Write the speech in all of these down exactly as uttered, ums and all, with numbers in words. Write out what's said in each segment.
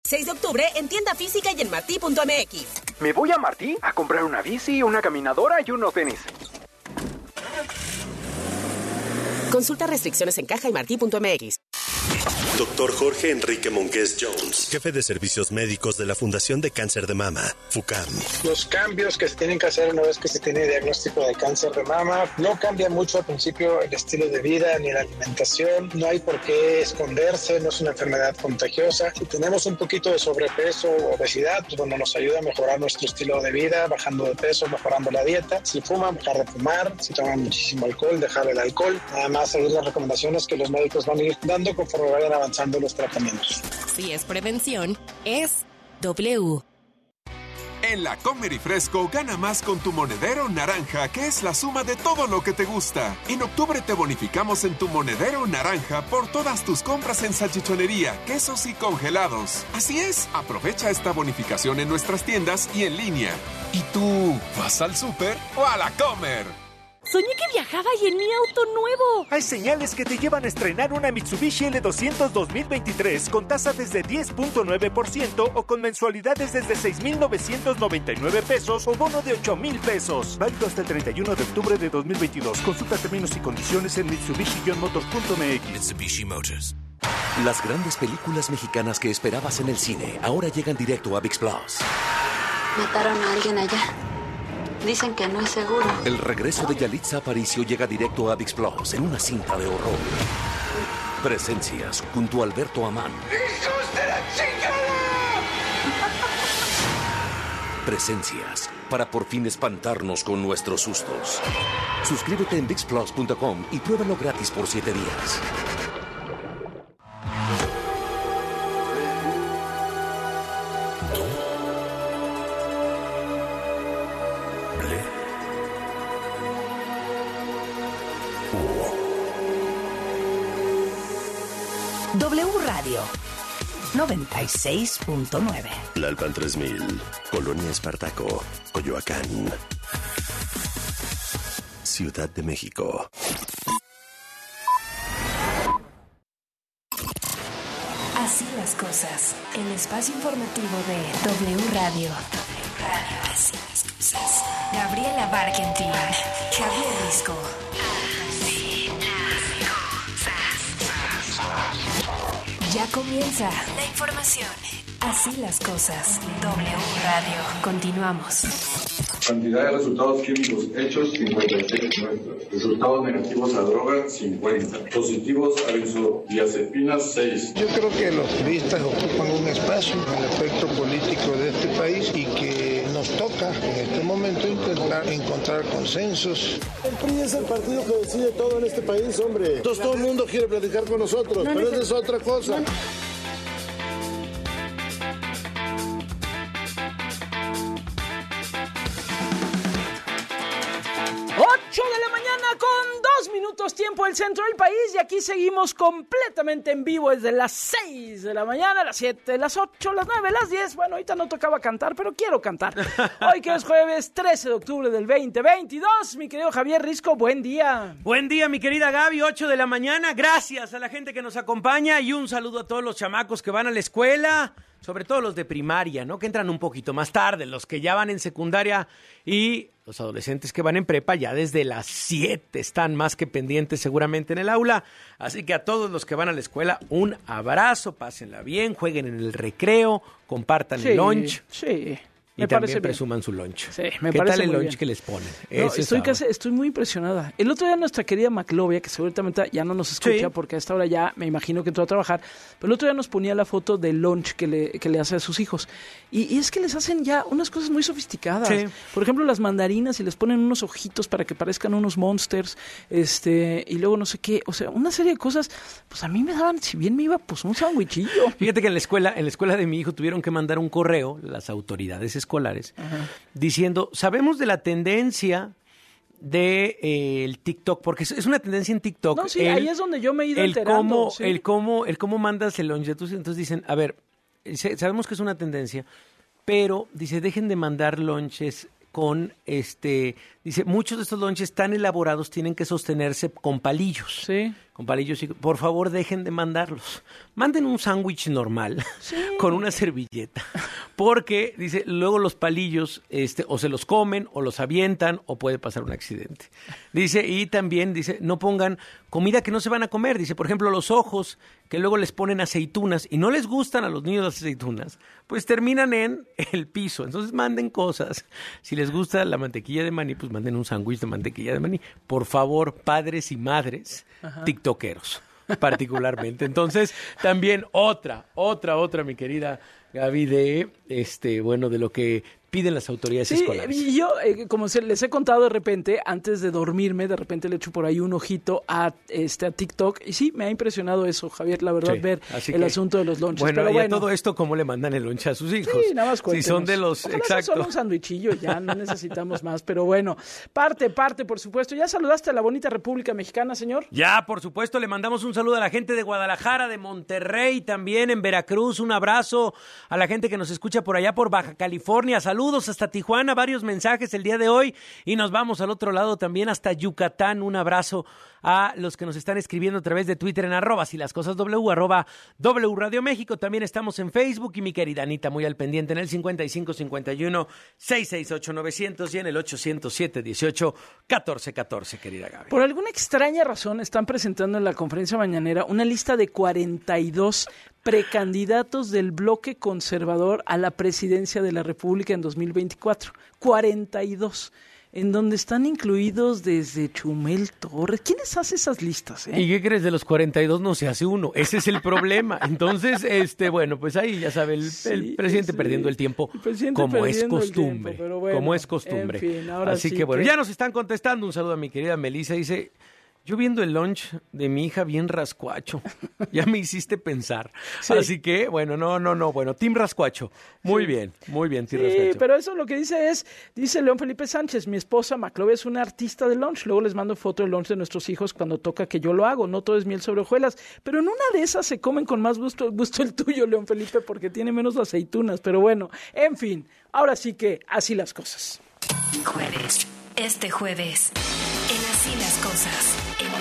seis de octubre en tienda física y en martí punto m x. Me voy a Martí a comprar una bici, una caminadora y unos tenis. Consulta restricciones en caja y martí punto m x. Doctor Jorge Enrique Mongués Jones, jefe de servicios médicos de la Fundación de Cáncer de Mama, FUCAM. Los cambios que se tienen que hacer una vez que se tiene diagnóstico de cáncer de mama, no cambia mucho al principio el estilo de vida ni la alimentación, no hay por qué esconderse, no es una enfermedad contagiosa. Si tenemos un poquito de sobrepeso o obesidad, pues bueno, nos ayuda a mejorar nuestro estilo de vida, bajando de peso, mejorando la dieta. Si fuman, dejar de fumar, si toman muchísimo alcohol, dejar el alcohol. Nada más seguir las recomendaciones que los médicos van a ir dando conforme vayan avanzando los tratamientos. Si es prevención, es W. En la Comer y Fresco gana más con tu monedero naranja, que es la suma de todo lo que te gusta. En octubre te bonificamos en tu monedero naranja por todas tus compras en salchichonería, quesos y congelados. Así es, aprovecha esta bonificación en nuestras tiendas y en línea. ¿Y tú vas al súper o a la Comer? Soñé que viajaba y en mi auto nuevo. Hay señales que te llevan a estrenar una Mitsubishi L doscientos dos mil veintitrés con tasa desde diez punto nueve por ciento o con mensualidades desde seis mil novecientos noventa y nueve pesos o bono de ocho mil pesos. Válido hasta el treinta y uno de octubre de dos mil veintidós. Consulta términos y condiciones en mitsubishi motors punto m x. Mitsubishi Motors. Las grandes películas mexicanas que esperabas en el cine ahora llegan directo a ViX Plus. Mataron a alguien allá. Dicen que no es seguro. El regreso de Yalitza Aparicio llega directo a ViX Plus en una cinta de horror. Presencias junto a Alberto Amán. ¡Hijos de la chingada! Presencias para por fin espantarnos con nuestros sustos. Suscríbete en vix plus punto com y pruébalo gratis por siete días. W Radio noventa y seis punto nueve. Tlalpan tres mil, Colonia Espartaco, Coyoacán, Ciudad de México. Así las cosas. El espacio informativo de W Radio. W Radio. Así las cosas. Gabriela Barkentin, Javier Risco. Ya comienza la información. Así las cosas. W Radio. Continuamos. Cantidad de resultados químicos hechos, cincuenta y seis muestras. Resultados negativos a droga, cincuenta. Positivos a benzodiazepinas, seis. Yo creo que los turistas ocupan un espacio en el aspecto político de este país y que nos toca en este momento intentar encontrar consensos. El P R I es el partido que decide todo en este país, hombre. Entonces todo el mundo quiere platicar con nosotros, no, pero esa es otra cosa. No. ocho de la mañana con dos minutos tiempo del centro del país y aquí seguimos completamente en vivo desde las seis de la mañana, las siete, las ocho, las nueve, las diez. Bueno, ahorita no tocaba cantar, pero quiero cantar. Hoy que es jueves trece de octubre del veinte veintidós, mi querido Javier Risco, buen día. Buen día, mi querida Gaby, ocho de la mañana. Gracias a la gente que nos acompaña y un saludo a todos los chamacos que van a la escuela. Sobre todo los de primaria, ¿no? Que entran un poquito más tarde, los que ya van en secundaria y los adolescentes que van en prepa ya desde las siete están más que pendientes seguramente en el aula. Así que a todos los que van a la escuela, un abrazo, pásenla bien, jueguen en el recreo, compartan Sí, el lunch. Sí. Y Me también parece presuman bien su lunch. Sí, me ¿Qué parece tal el muy lunch bien. que les ponen? No, Ese estoy, sábado. casi, estoy muy impresionada. El otro día nuestra querida Maclovia, que seguramente ya no nos escucha Sí. porque a esta hora ya me imagino que entró a trabajar, pero el otro día nos ponía la foto del lunch que le, que le hace a sus hijos. Y, y es que les hacen ya unas cosas muy sofisticadas. Sí. Por ejemplo, las mandarinas y les ponen unos ojitos para que parezcan unos monsters, este, y luego no sé qué. O sea, una serie de cosas, pues a mí me daban, si bien me iba, pues un sandwichillo. Fíjate que en la escuela, en la escuela de mi hijo tuvieron que mandar un correo, las autoridades escolares, Ajá. diciendo, sabemos de la tendencia de eh, el TikTok, porque es, es una tendencia en TikTok. No, sí, el, ahí es donde yo me he ido el enterando. Cómo, sí. el cómo, el cómo mandas el lunch de tus, entonces dicen, a ver, sabemos que es una tendencia, pero dice, dejen de mandar lunches con, este, dice, muchos de estos lonches tan elaborados tienen que sostenerse con palillos. Sí. Con palillos y, por favor, dejen de mandarlos. Manden un sándwich normal, sí, con una servilleta. Porque, dice, luego los palillos, este, o se los comen, o los avientan, o puede pasar un accidente. Dice, y también, dice, no pongan comida que no se van a comer. Dice, por ejemplo, los ojos, que luego les ponen aceitunas, y no les gustan a los niños las aceitunas, pues terminan en el piso. Entonces manden cosas. Si les gusta la mantequilla de maní, pues manden un sándwich de mantequilla de maní. Por favor, padres y madres, ajá, tiktokeros, particularmente. Entonces, también otra, otra, otra, mi querida Gaby, de, este, bueno, de lo que piden las autoridades sí, escolares. Y yo, eh, como se, les he contado de repente, antes de dormirme, de repente le echo por ahí un ojito a este a TikTok. Y sí, me ha impresionado eso, Javier, la verdad, sí, ver el que, asunto de los lonches. Bueno, pero y bueno, a todo esto, ¿cómo le mandan el lonche a sus hijos? Sí, nada más cuéntenos. Si son de los, ojalá exacto. Solo un sandwichillo, ya no necesitamos más. Pero bueno, parte, parte, por supuesto. ¿Ya saludaste a la bonita República Mexicana, señor? Ya, por supuesto, le mandamos un saludo a la gente de Guadalajara, de Monterrey, también en Veracruz. Un abrazo a la gente que nos escucha por allá, por Baja California. Saludos hasta Tijuana. Varios mensajes el día de hoy y nos vamos al otro lado también hasta Yucatán. Un abrazo a los que nos están escribiendo a través de Twitter en arroba si las cosas W, arroba W Radio México. También estamos en Facebook y mi querida Anita muy al pendiente en el cincuenta y cinco cincuenta y uno seiscientos sesenta y ocho novecientos y en el ochocientos siete dieciocho catorce catorce, querida Gaby. Por alguna extraña razón están presentando en la conferencia mañanera una lista de cuarenta y dos precandidatos del bloque conservador a la presidencia de la República en dos mil veinticuatro. cuarenta y dos. En donde están incluidos desde Chumel Torres. ¿Quiénes hacen esas listas? Eh? ¿Y qué crees? De los cuarenta y dos no se hace uno. Ese es el problema. Entonces, este, bueno, pues ahí ya sabe, el, sí, el presidente sí. perdiendo el tiempo el como es costumbre. Tiempo, bueno, como es costumbre. En fin, ahora Así sí que bueno, que... ya nos están contestando. Un saludo a mi querida Melissa. Dice... Yo viendo el lunch de mi hija bien rascuacho, ya me hiciste pensar. Sí. Así que, bueno, no, no, no, bueno, Team Rascuacho. Muy sí. bien, muy bien, Team sí, Rascuacho. Pero eso lo que dice es, dice León Felipe Sánchez, mi esposa Maclovia es una artista de lunch, luego les mando foto del lunch de nuestros hijos cuando toca que yo lo hago, no todo es miel sobre hojuelas, pero en una de esas se comen con más gusto, gusto el tuyo, León Felipe, porque tiene menos aceitunas, pero bueno, en fin, ahora sí que así las cosas. Jueves, este jueves, en Así las Cosas.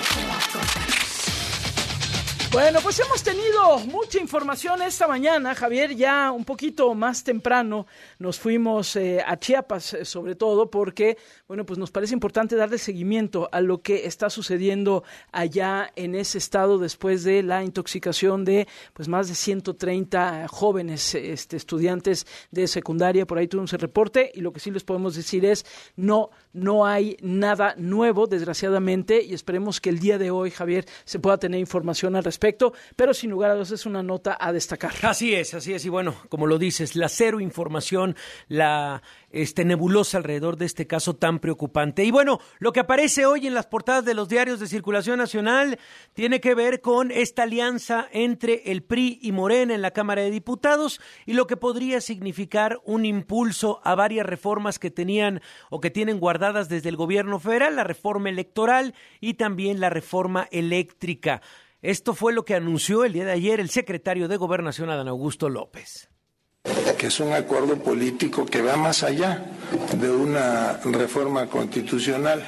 Bueno, pues hemos tenido mucha información esta mañana, Javier, ya un poquito más temprano nos fuimos eh, a Chiapas, eh, sobre todo porque, bueno, pues nos parece importante darle seguimiento a lo que está sucediendo allá en ese estado después de la intoxicación de pues más de ciento treinta jóvenes este, estudiantes de secundaria. Por ahí tuvimos el reporte y lo que sí les podemos decir es no, no hay nada nuevo, desgraciadamente, y esperemos que el día de hoy, Javier, se pueda tener información al respecto. Pero sin lugar a dudas es una nota a destacar. Así es, así es. Y bueno, como lo dices, la cero información, la este, nebulosa alrededor de este caso tan preocupante. Y bueno, lo que aparece hoy en las portadas de los diarios de circulación nacional tiene que ver con esta alianza entre el P R I y Morena en la Cámara de Diputados y lo que podría significar un impulso a varias reformas que tenían o que tienen guardadas desde el gobierno federal, la reforma electoral y también la reforma eléctrica. Esto fue lo que anunció el día de ayer el secretario de Gobernación, Adán Augusto López. Que es un acuerdo político que va más allá de una reforma constitucional.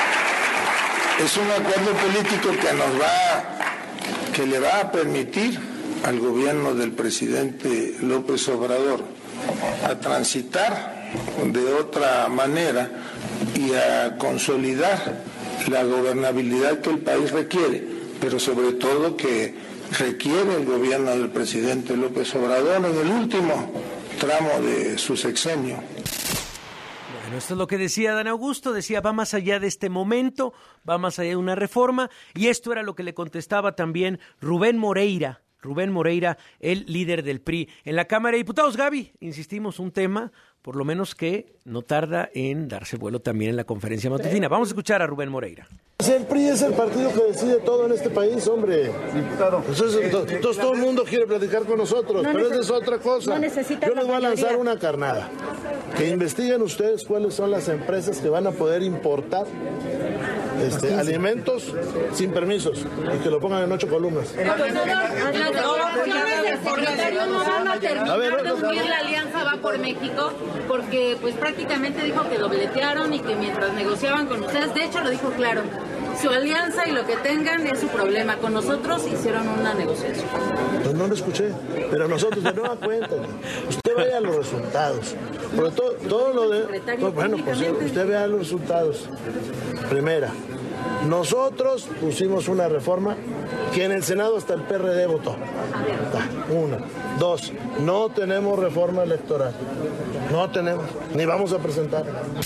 Es un acuerdo político que nos va, que le va a permitir al gobierno del presidente López Obrador a transitar de otra manera y a consolidar la gobernabilidad que el país requiere, pero sobre todo que requiere el gobierno del presidente López Obrador en el último tramo de su sexenio. Bueno, esto es lo que decía Dan Augusto, decía va más allá de este momento, va más allá de una reforma, y esto era lo que le contestaba también Rubén Moreira, Rubén Moreira, el líder del P R I en la Cámara de Diputados. Gaby, insistimos, un tema por lo menos que no tarda en darse vuelo también en la conferencia matutina. Vamos a escuchar a Rubén Moreira. El P R I es el partido que decide todo en este país, hombre. Diputado. Entonces, entonces, entonces todo el mundo quiere platicar con nosotros, no pero esa es otra cosa. No Yo les voy a lanzar una carnada. Que investiguen ustedes cuáles son las empresas que van a poder importar este, alimentos sin permisos y que lo pongan en ocho columnas. Las negociaciones del secretario no van a terminar A ver, de unir la alianza Va por México, porque pues prácticamente dijo que dobletearon y que mientras negociaban con ustedes, de hecho lo dijo claro, su alianza y lo que tengan es su problema. Con nosotros hicieron una negociación. Pues no lo escuché, pero nosotros de nueva cuenta, usted vea los resultados. Por todo, todo lo de... Pues, bueno, pues usted vea los resultados. Primera, nosotros pusimos una reforma que en el Senado hasta el P R D votó. Una. Dos, no tenemos reforma electoral. No tenemos, ni vamos a presentar.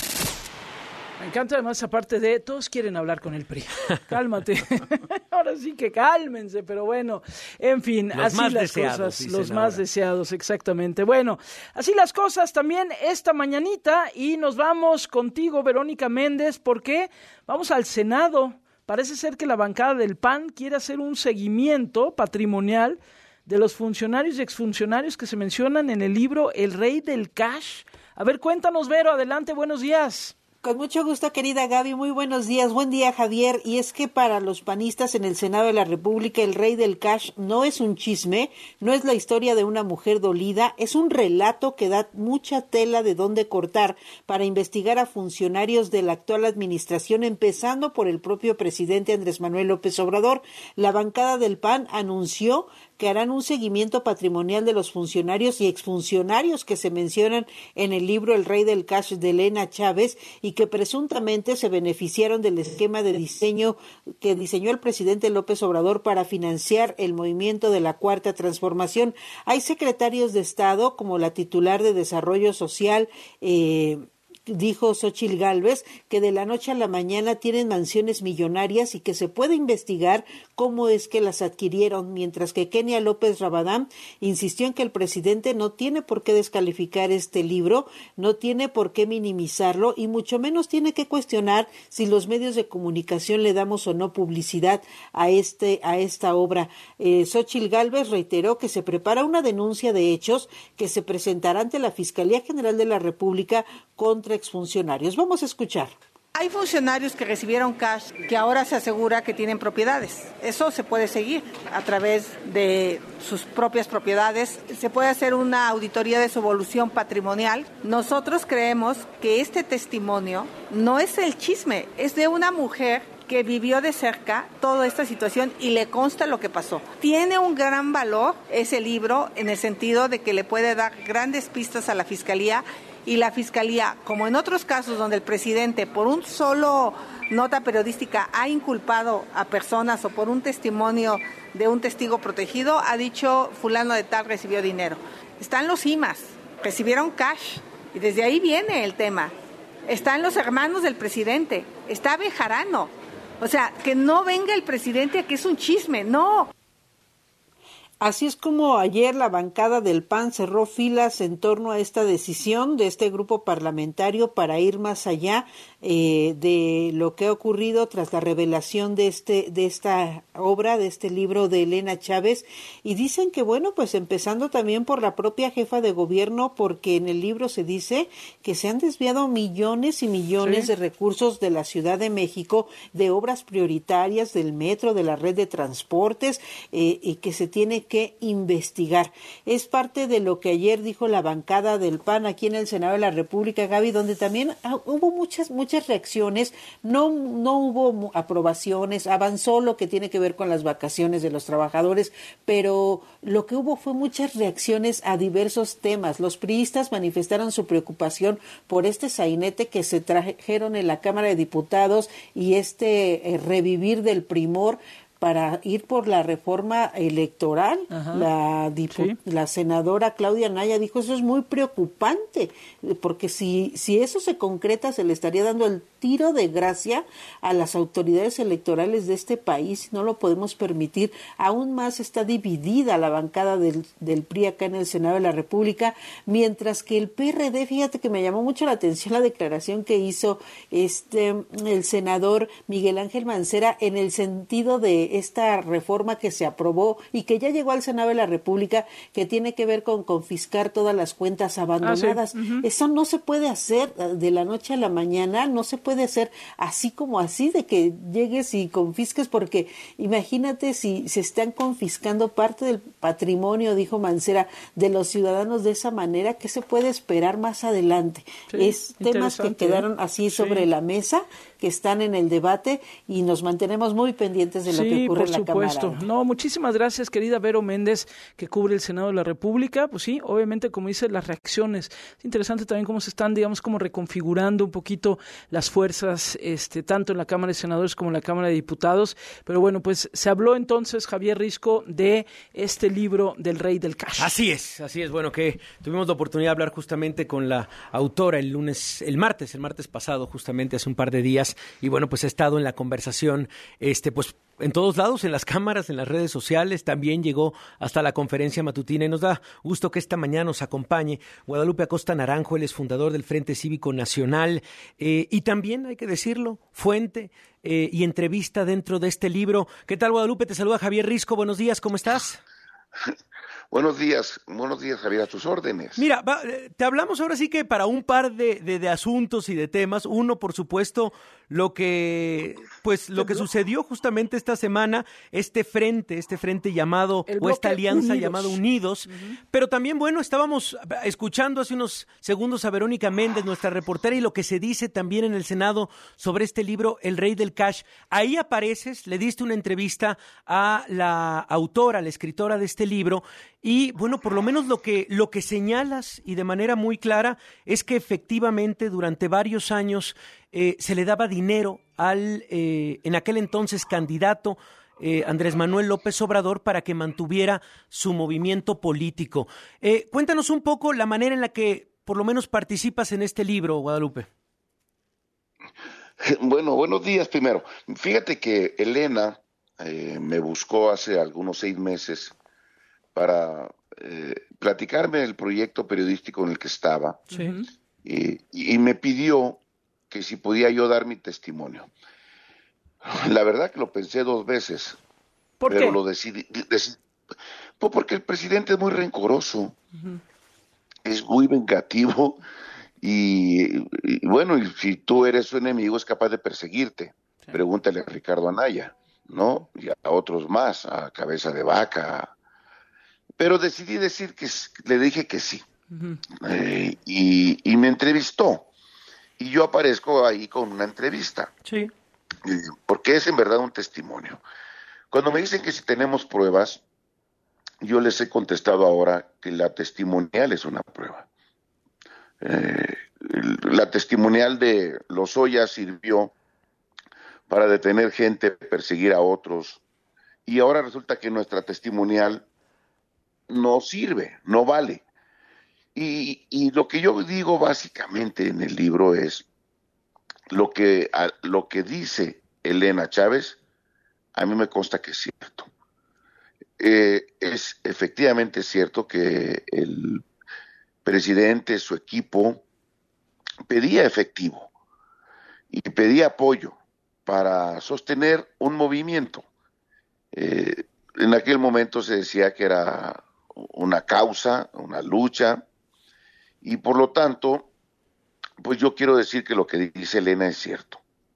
Me encanta además esa parte de todos quieren hablar con el P R I. Cálmate. Ahora sí que cálmense, pero bueno, en fin, los así más las deseados, cosas, los más ahora. deseados, exactamente. Bueno, así las cosas también esta mañanita y nos vamos contigo, Verónica Méndez, porque vamos al Senado. Parece ser que la bancada del P A N quiere hacer un seguimiento patrimonial de los funcionarios y exfuncionarios que se mencionan en el libro El Rey del Cash. A ver, cuéntanos, Vero, adelante, buenos días. Con mucho gusto, querida Gaby. Muy buenos días. Buen día, Javier. Y es que para los panistas en el Senado de la República, el Rey del Cash no es un chisme, no es la historia de una mujer dolida, es un relato que da mucha tela de dónde cortar para investigar a funcionarios de la actual administración, empezando por el propio presidente Andrés Manuel López Obrador. La bancada del P A N anunció que harán un seguimiento patrimonial de los funcionarios y exfuncionarios que se mencionan en el libro El Rey del Cash de Elena Chávez y que presuntamente se beneficiaron del esquema de diseño que diseñó el presidente López Obrador para financiar el movimiento de la Cuarta Transformación. Hay secretarios de Estado como la titular de Desarrollo Social, eh, dijo Xóchitl Gálvez, que de la noche a la mañana tienen mansiones millonarias y que se puede investigar cómo es que las adquirieron, mientras que Kenia López Rabadán insistió en que el presidente no tiene por qué descalificar este libro, no tiene por qué minimizarlo y mucho menos tiene que cuestionar si los medios de comunicación le damos o no publicidad a este a esta obra. Eh, Xóchitl Gálvez reiteró que se prepara una denuncia de hechos que se presentará ante la Fiscalía General de la República contra exfuncionarios. Vamos a escuchar. Hay funcionarios que recibieron cash que ahora se asegura que tienen propiedades. Eso se puede seguir a través de sus propias propiedades. Se puede hacer una auditoría de su evolución patrimonial. Nosotros creemos que este testimonio no es el chisme, es de una mujer que vivió de cerca toda esta situación y le consta lo que pasó. Tiene un gran valor ese libro en el sentido de que le puede dar grandes pistas a la Fiscalía. Y la Fiscalía, como en otros casos donde el presidente por un solo nota periodística ha inculpado a personas o por un testimonio de un testigo protegido, ha dicho fulano de tal recibió dinero. Están los I M A S, recibieron cash y desde ahí viene el tema. Están los hermanos del presidente, está Bejarano. O sea, que no venga el presidente a que es un chisme, no. Así es como ayer la bancada del P A N cerró filas en torno a esta decisión de este grupo parlamentario para ir más allá eh, de lo que ha ocurrido tras la revelación de este de esta obra, de este libro de Elena Chávez. Y dicen que, bueno, pues empezando también por la propia jefa de gobierno, porque en el libro se dice que se han desviado millones y millones sí. de recursos de la Ciudad de México, de obras prioritarias del metro, de la red de transportes, eh, y que se tiene que que investigar. Es parte de lo que ayer dijo la bancada del P A N aquí en el Senado de la República, Gaby, donde también hubo muchas muchas reacciones, no no hubo aprobaciones, avanzó lo que tiene que ver con las vacaciones de los trabajadores, pero lo que hubo fue muchas reacciones a diversos temas. Los priistas manifestaron su preocupación por este sainete que se trajeron en la Cámara de Diputados y este eh, revivir del primor para ir por la reforma electoral. Ajá. La dipu- sí. la senadora Claudia Anaya dijo, eso es muy preocupante, porque si, si eso se concreta, se le estaría dando el tiro de gracia a las autoridades electorales de este país, no lo podemos permitir. Aún más está dividida la bancada del, del P R I acá en el Senado de la República, mientras que el P R D, fíjate que me llamó mucho la atención la declaración que hizo este el senador Miguel Ángel Mancera en el sentido de de esta reforma que se aprobó y que ya llegó al Senado de la República, que tiene que ver con confiscar todas las cuentas abandonadas. Ah, sí. Uh-huh. Eso no se puede hacer de la noche a la mañana, no se puede hacer así como así, de que llegues y confisques, porque imagínate si se están confiscando parte del patrimonio, dijo Mancera, de los ciudadanos de esa manera, ¿qué se puede esperar más adelante? Sí, es temas que quedaron así sobre sí. la mesa, que están en el debate, y nos mantenemos muy pendientes de lo sí, que ocurre en la Cámara. Sí, por supuesto. No, muchísimas gracias, querida Vero Méndez, que cubre el Senado de la República. Pues sí, obviamente, como dice, las reacciones. Es interesante también cómo se están, digamos, como reconfigurando un poquito las fuerzas, este, tanto en la Cámara de Senadores como en la Cámara de Diputados. Pero bueno, pues se habló entonces, Javier Risco, de este libro del Rey del Cash. Así es, así es. Bueno, que tuvimos la oportunidad de hablar justamente con la autora el lunes, el martes, el martes pasado, justamente hace un par de días. Y bueno, pues ha estado en la conversación, este, pues en todos lados, en las cámaras, en las redes sociales, también llegó hasta la conferencia matutina, y nos da gusto que esta mañana nos acompañe Guadalupe Acosta Naranjo. Él es fundador del Frente Cívico Nacional, eh, y también, hay que decirlo, fuente eh, y entrevista dentro de este libro. ¿Qué tal, Guadalupe? Te saluda Javier Risco, buenos días, ¿cómo estás? Buenos días, buenos días, Javier, a tus órdenes. Mira, va, te hablamos ahora sí que para un par de, de, de asuntos y de temas. Uno, por supuesto, lo que pues lo que sucedió justamente esta semana, este frente, este frente llamado, o esta alianza Unidos. llamado Unidos. Uh-huh. Pero también, bueno, estábamos escuchando hace unos segundos a Verónica Méndez, nuestra reportera, y lo que se dice también en el Senado sobre este libro, El Rey del Cash. Ahí apareces, le diste una entrevista a la autora, la escritora de este libro. Y bueno, por lo menos lo que, lo que señalas, y de manera muy clara, es que efectivamente durante varios años eh, se le daba dinero al, eh, en aquel entonces, candidato eh, Andrés Manuel López Obrador para que mantuviera su movimiento político. Eh, cuéntanos un poco la manera en la que por lo menos participas en este libro, Guadalupe. Bueno, buenos días primero. Fíjate que Elena eh, me buscó hace algunos seis meses para eh, platicarme del proyecto periodístico en el que estaba, sí. y, y me pidió que si podía yo dar mi testimonio. La verdad que lo pensé dos veces, ¿Por pero qué? lo decidí, decidí pues porque el presidente es muy rencoroso, uh-huh. es muy vengativo, y, y bueno, y si tú eres su enemigo es capaz de perseguirte. Sí. Pregúntale a Ricardo Anaya, ¿no? Y a otros más, a Cabeza de Vaca. Pero decidí decir que le dije que sí. Uh-huh. eh, y, y me entrevistó. Y yo aparezco ahí con una entrevista. Sí. Porque es en verdad un testimonio. Cuando me dicen que si tenemos pruebas, yo les he contestado ahora que la testimonial es una prueba. Eh, la testimonial de Lozoya sirvió para detener gente, perseguir a otros. Y ahora resulta que nuestra testimonial no sirve, no vale. Y, y lo que yo digo básicamente en el libro es lo que, a, lo que dice Elena Chávez, a mí me consta que es cierto. Eh, es efectivamente cierto que el presidente, su equipo, pedía efectivo y pedía apoyo para sostener un movimiento. Eh, en aquel momento se decía que era una causa, una lucha, y por lo tanto, pues yo quiero decir que lo que dice Elena es cierto,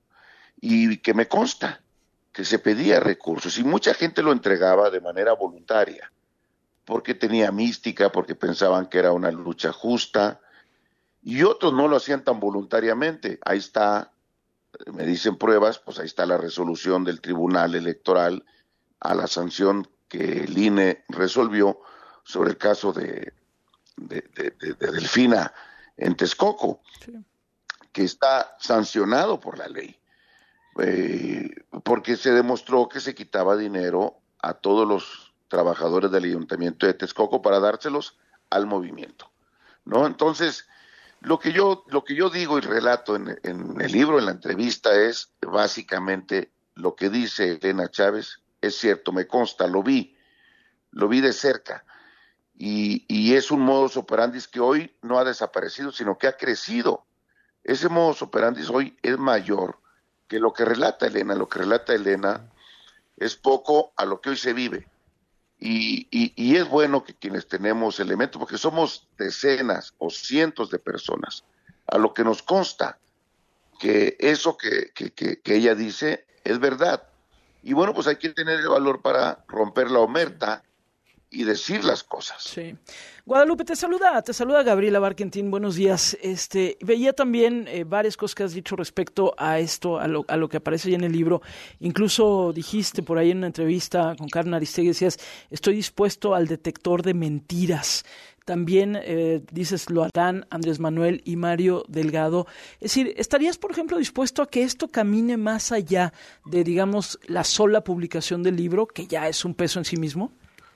y que me consta que se pedía recursos, y mucha gente lo entregaba de manera voluntaria, porque tenía mística, porque pensaban que era una lucha justa, y otros no lo hacían tan voluntariamente. Ahí está, me dicen pruebas, pues ahí está la resolución del Tribunal Electoral a la sanción que el I N E resolvió sobre el caso de, de, de, de, de Delfina en Texcoco, sí. que está sancionado por la ley, eh, porque se demostró que se quitaba dinero a todos los trabajadores del Ayuntamiento de Texcoco para dárselos al movimiento, ¿no? Entonces, lo que yo, lo que yo digo y relato en, en el libro, en la entrevista, es básicamente lo que dice Elena Chávez, es cierto, me consta, lo vi, lo vi de cerca. Y, y es un modus operandi que hoy no ha desaparecido, sino que ha crecido. Ese modus operandi hoy es mayor que lo que relata Elena. Lo que relata Elena es poco a lo que hoy se vive. Y, y, y es bueno que quienes tenemos elementos, porque somos decenas o cientos de personas, a lo que nos consta que eso que, que, que, que ella dice es verdad. Y bueno, pues hay que tener el valor para romper la omerta y decir las cosas. Sí. Guadalupe, te saluda, te saluda Gabriela Barkentin, buenos días. Este, veía también eh, varias cosas que has dicho respecto a esto, a lo, a lo que aparece ya en el libro. Incluso dijiste por ahí en una entrevista con Karen Aristegui, decías, estoy dispuesto al detector de mentiras. También eh, dices, lo harán Andrés Manuel y Mario Delgado. Es decir, ¿estarías, por ejemplo, dispuesto a que esto camine más allá de, digamos, la sola publicación del libro, que ya es un peso en sí mismo?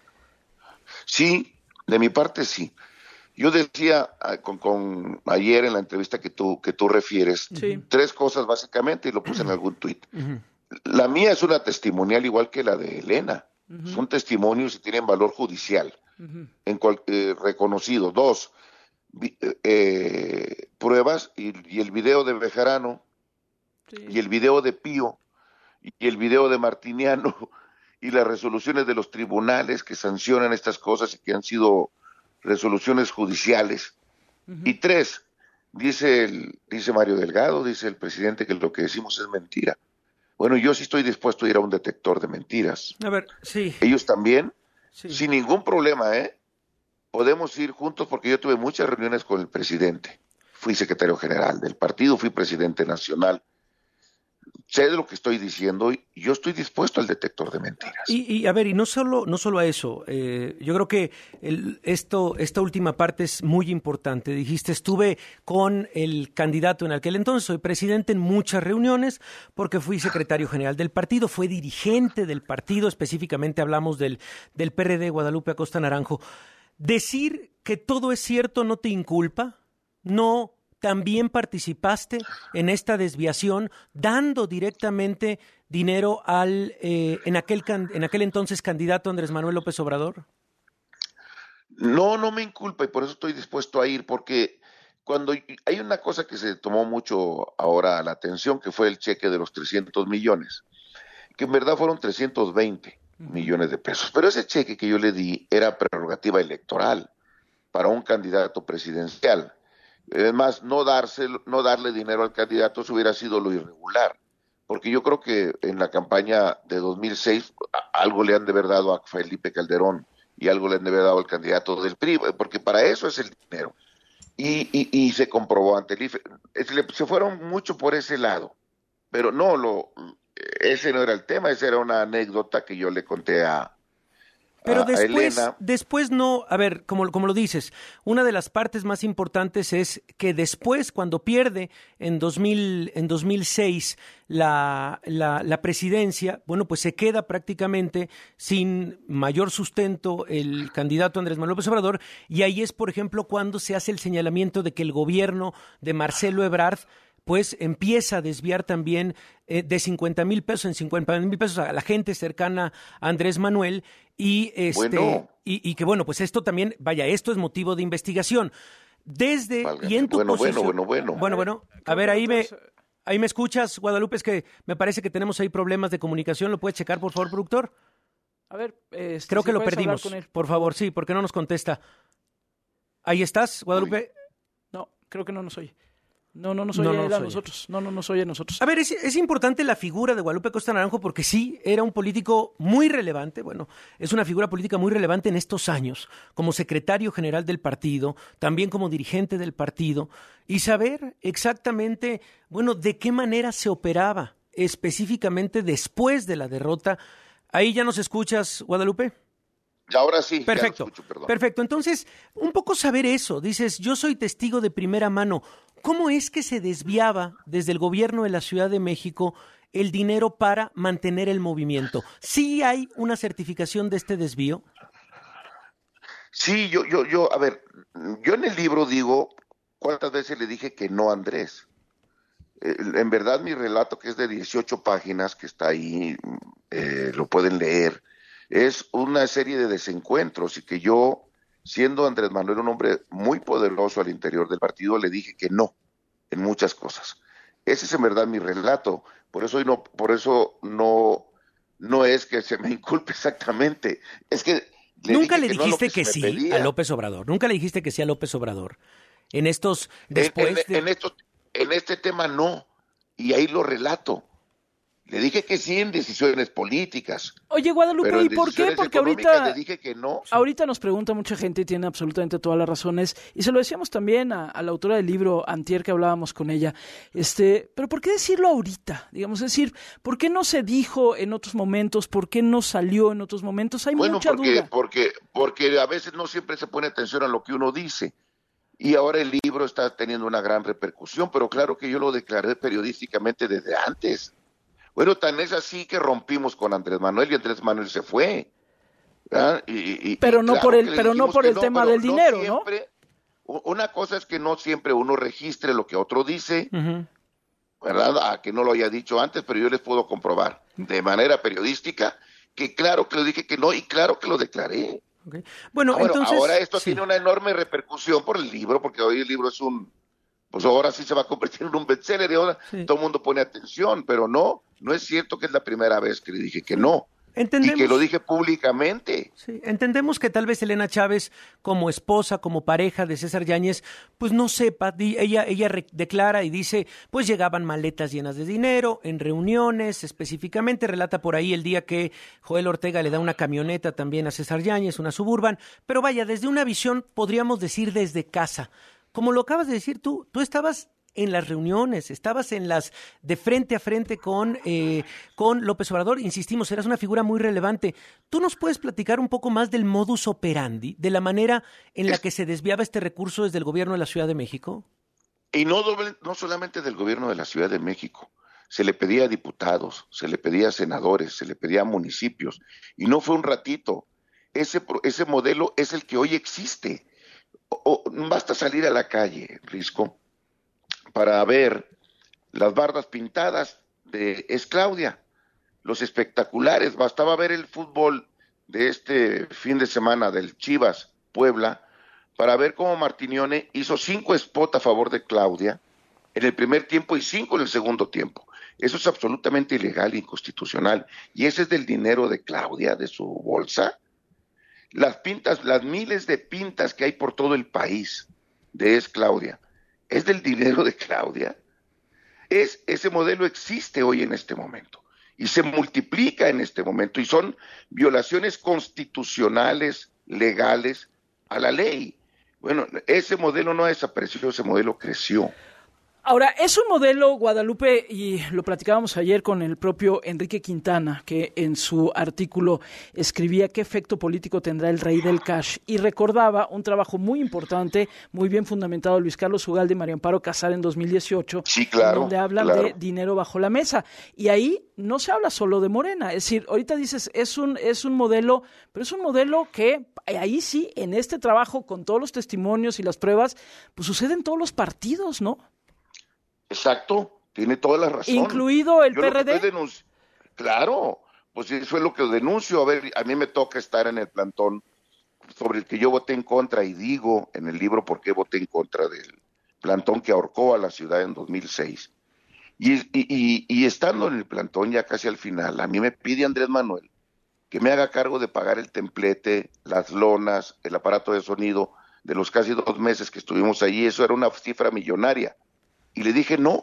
Sí, de mi parte sí. Yo decía con, con ayer en la entrevista que tú que tú refieres, sí. tres cosas básicamente, y lo puse en algún tuit. Uh-huh. La mía es una testimonial igual que la de Elena. Uh-huh. Son testimonios y tienen valor judicial, uh-huh. en cual, eh, reconocido. Dos, vi, eh, pruebas y, y el video de Bejarano, sí. y el video de Pío, y el video de Martiniano, y las resoluciones de los tribunales que sancionan estas cosas y que han sido resoluciones judiciales. Uh-huh. Y tres, dice el, dice Mario Delgado, dice el presidente que lo que decimos es mentira. Bueno, yo sí estoy dispuesto a ir a un detector de mentiras. A ver, sí. Ellos también, sí. sin ningún problema, ¿eh? Podemos ir juntos porque yo tuve muchas reuniones con el presidente. Fui secretario general del partido, fui presidente nacional. Sé de lo que estoy diciendo y yo estoy dispuesto al detector de mentiras. Y, y a ver, y no solo, no solo a eso, eh, yo creo que el, esto, esta última parte es muy importante. Dijiste, estuve con el candidato en aquel entonces, soy presidente en muchas reuniones porque fui secretario general del partido, fue dirigente del partido, específicamente hablamos del, del P R D, Guadalupe Acosta Naranjo. Decir que todo es cierto no te inculpa, no. ¿También participaste en esta desviación dando directamente dinero al eh, en aquel en aquel entonces candidato Andrés Manuel López Obrador? No, no me inculpa y por eso estoy dispuesto a ir, porque cuando hay una cosa que se tomó mucho ahora la atención, que fue el cheque de los trescientos millones, que en verdad fueron trescientos veinte millones de pesos, pero ese cheque que yo le di era prerrogativa electoral para un candidato presidencial. Es más, no, darse, no darle dinero al candidato eso hubiera sido lo irregular, porque yo creo que en la campaña de dos mil seis algo le han de haber dado a Felipe Calderón y algo le han de haber dado al candidato del P R I, porque para eso es el dinero. Y, y, y se comprobó ante el I F E. Se fueron mucho por ese lado, pero no, lo, ese no era el tema, esa era una anécdota que yo le conté a Pero a, después, a Elena. después no, a ver, como, como lo dices, una de las partes más importantes es que después, cuando pierde en dos mil, en dos mil seis la, la, la presidencia, bueno, pues se queda prácticamente sin mayor sustento el candidato Andrés Manuel López Obrador, y ahí es, por ejemplo, cuando se hace el señalamiento de que el gobierno de Marcelo Ebrard pues empieza a desviar también eh, de cincuenta mil pesos en cincuenta mil pesos a la gente cercana a Andrés Manuel y este bueno. y, y que bueno, pues esto también, vaya, esto es motivo de investigación. Desde Válgame. y en tu bueno, posición, bueno, bueno, bueno. Bueno, bueno, a ver, ahí me ahí me escuchas, Guadalupe, es que me parece que tenemos ahí problemas de comunicación, ¿lo puedes checar, por favor, productor? A ver, este, creo si que lo puedes perdimos. hablar con él. Por favor, sí, porque no nos contesta. Ahí estás, Guadalupe. No, creo que no nos oye. No, no nos oye no, no él nos a oye. nosotros. No, no nos oye a nosotros. A ver, es, es importante la figura de Guadalupe Acosta Naranjo porque sí, era un político muy relevante, bueno, es una figura política muy relevante en estos años, como secretario general del partido, también como dirigente del partido, y saber exactamente, bueno, de qué manera se operaba específicamente después de la derrota. ¿Ahí ya nos escuchas, Guadalupe? Ahora sí. Perfecto, ya lo escucho, perdón. perfecto. Entonces, un poco saber eso. Dices, yo soy testigo de primera mano. ¿Cómo es que se desviaba desde el gobierno de la Ciudad de México el dinero para mantener el movimiento? ¿Sí hay una certificación de este desvío? Sí, yo, yo, yo, a ver, yo en el libro digo cuántas veces le dije que no a Andrés. Eh, en verdad mi relato, que es de dieciocho páginas, que está ahí, eh, lo pueden leer, es una serie de desencuentros y que yo, siendo Andrés Manuel un hombre muy poderoso al interior del partido, le dije que no en muchas cosas. Ese es en verdad mi relato. Por eso no, por eso no, no es que se me inculpe exactamente, es que... Le Nunca dije le que dijiste no que, que sí pedía. a López Obrador, nunca le dijiste que sí a López Obrador. En estos, después en, en, de... en, estos, en este tema no, y ahí lo relato. Le dije que sí en decisiones políticas. Oye, Guadalupe, pero ¿y por qué? Porque ahorita le dije que no. Ahorita nos pregunta mucha gente y tiene absolutamente todas las razones. Y se lo decíamos también a, a la autora del libro antier que hablábamos con ella. Este, pero ¿por qué decirlo ahorita? Digamos, es decir, ¿por qué no se dijo en otros momentos? ¿Por qué no salió en otros momentos? Hay bueno, mucha porque, duda. Porque, porque a veces no siempre se pone atención a lo que uno dice. Y ahora el libro está teniendo una gran repercusión, pero claro que yo lo declaré periodísticamente desde antes. Bueno, tan es así que rompimos con Andrés Manuel y Andrés Manuel se fue. Y, y, pero y no claro por el, pero no por el no, tema del no dinero, siempre, ¿no? Una cosa es que no siempre uno registre lo que otro dice, uh-huh. ¿verdad? A que no lo haya dicho antes, pero yo les puedo comprobar de manera periodística que claro que lo dije que no y claro que lo declaré. Okay. Bueno, ahora, entonces... Ahora esto sí. tiene una enorme repercusión por el libro, porque hoy el libro es un... Pues ahora sí se va a convertir en un bestseller y ahora sí. todo el mundo pone atención, pero no, no es cierto que es la primera vez que le dije que no. Entendemos, y que lo dije públicamente. Sí, entendemos que tal vez Elena Chávez, como esposa, como pareja de César Yáñez, pues no sepa, ella, ella re- declara y dice, pues llegaban maletas llenas de dinero, en reuniones, específicamente relata por ahí el día que Joel Ortega le da una camioneta también a César Yáñez, una Suburban, pero vaya, desde una visión, podríamos decir desde casa. Como lo acabas de decir tú, tú estabas en las reuniones, estabas en las de frente a frente con, eh, con López Obrador, insistimos, eras una figura muy relevante. ¿Tú nos puedes platicar un poco más del modus operandi, de la manera en la que se desviaba este recurso desde el gobierno de la Ciudad de México? Y no, doble, no solamente del gobierno de la Ciudad de México, se le pedía a diputados, se le pedía a senadores, se le pedía a municipios, y no fue un ratito. Ese, ese modelo es el que hoy existe. O, o, basta salir a la calle, Risco, para ver las bardas pintadas de Es Claudia, los espectaculares, bastaba ver el fútbol de este fin de semana del Chivas Puebla, para ver cómo Martinione hizo cinco spots a favor de Claudia en el primer tiempo y cinco en el segundo tiempo. Eso es absolutamente ilegal e inconstitucional, y ese es del dinero de Claudia, de su bolsa. Las pintas, las miles de pintas que hay por todo el país de Es Claudia, ¿es del dinero de Claudia? Es, ese modelo existe hoy en este momento y se multiplica en este momento y son violaciones constitucionales, legales a la ley. Bueno, ese modelo no ha desaparecido, ese modelo creció. Ahora, es un modelo, Guadalupe, y lo platicábamos ayer con el propio Enrique Quintana, que en su artículo escribía qué efecto político tendrá el rey del cash, y recordaba un trabajo muy importante, muy bien fundamentado de Luis Carlos Ugalde y María Amparo Casar en dos mil dieciocho, sí, claro, donde hablan claro. de dinero bajo la mesa. Y ahí no se habla solo de Morena, es decir, ahorita dices, es un, es un modelo, pero es un modelo que ahí sí, en este trabajo, con todos los testimonios y las pruebas, pues sucede en todos los partidos, ¿no? Exacto, tiene toda la razón. ¿Incluido el Yo P R D? Denunci- claro, pues eso es lo que denuncio. A ver, a mí me toca estar en el plantón sobre el que yo voté en contra y digo en el libro por qué voté en contra del plantón que ahorcó a la ciudad en dos mil seis. Y, y, y, y estando en el plantón ya casi al final, a mí me pide Andrés Manuel que me haga cargo de pagar el templete, las lonas, el aparato de sonido de los casi dos meses que estuvimos allí. Eso era una cifra millonaria. Y le dije no,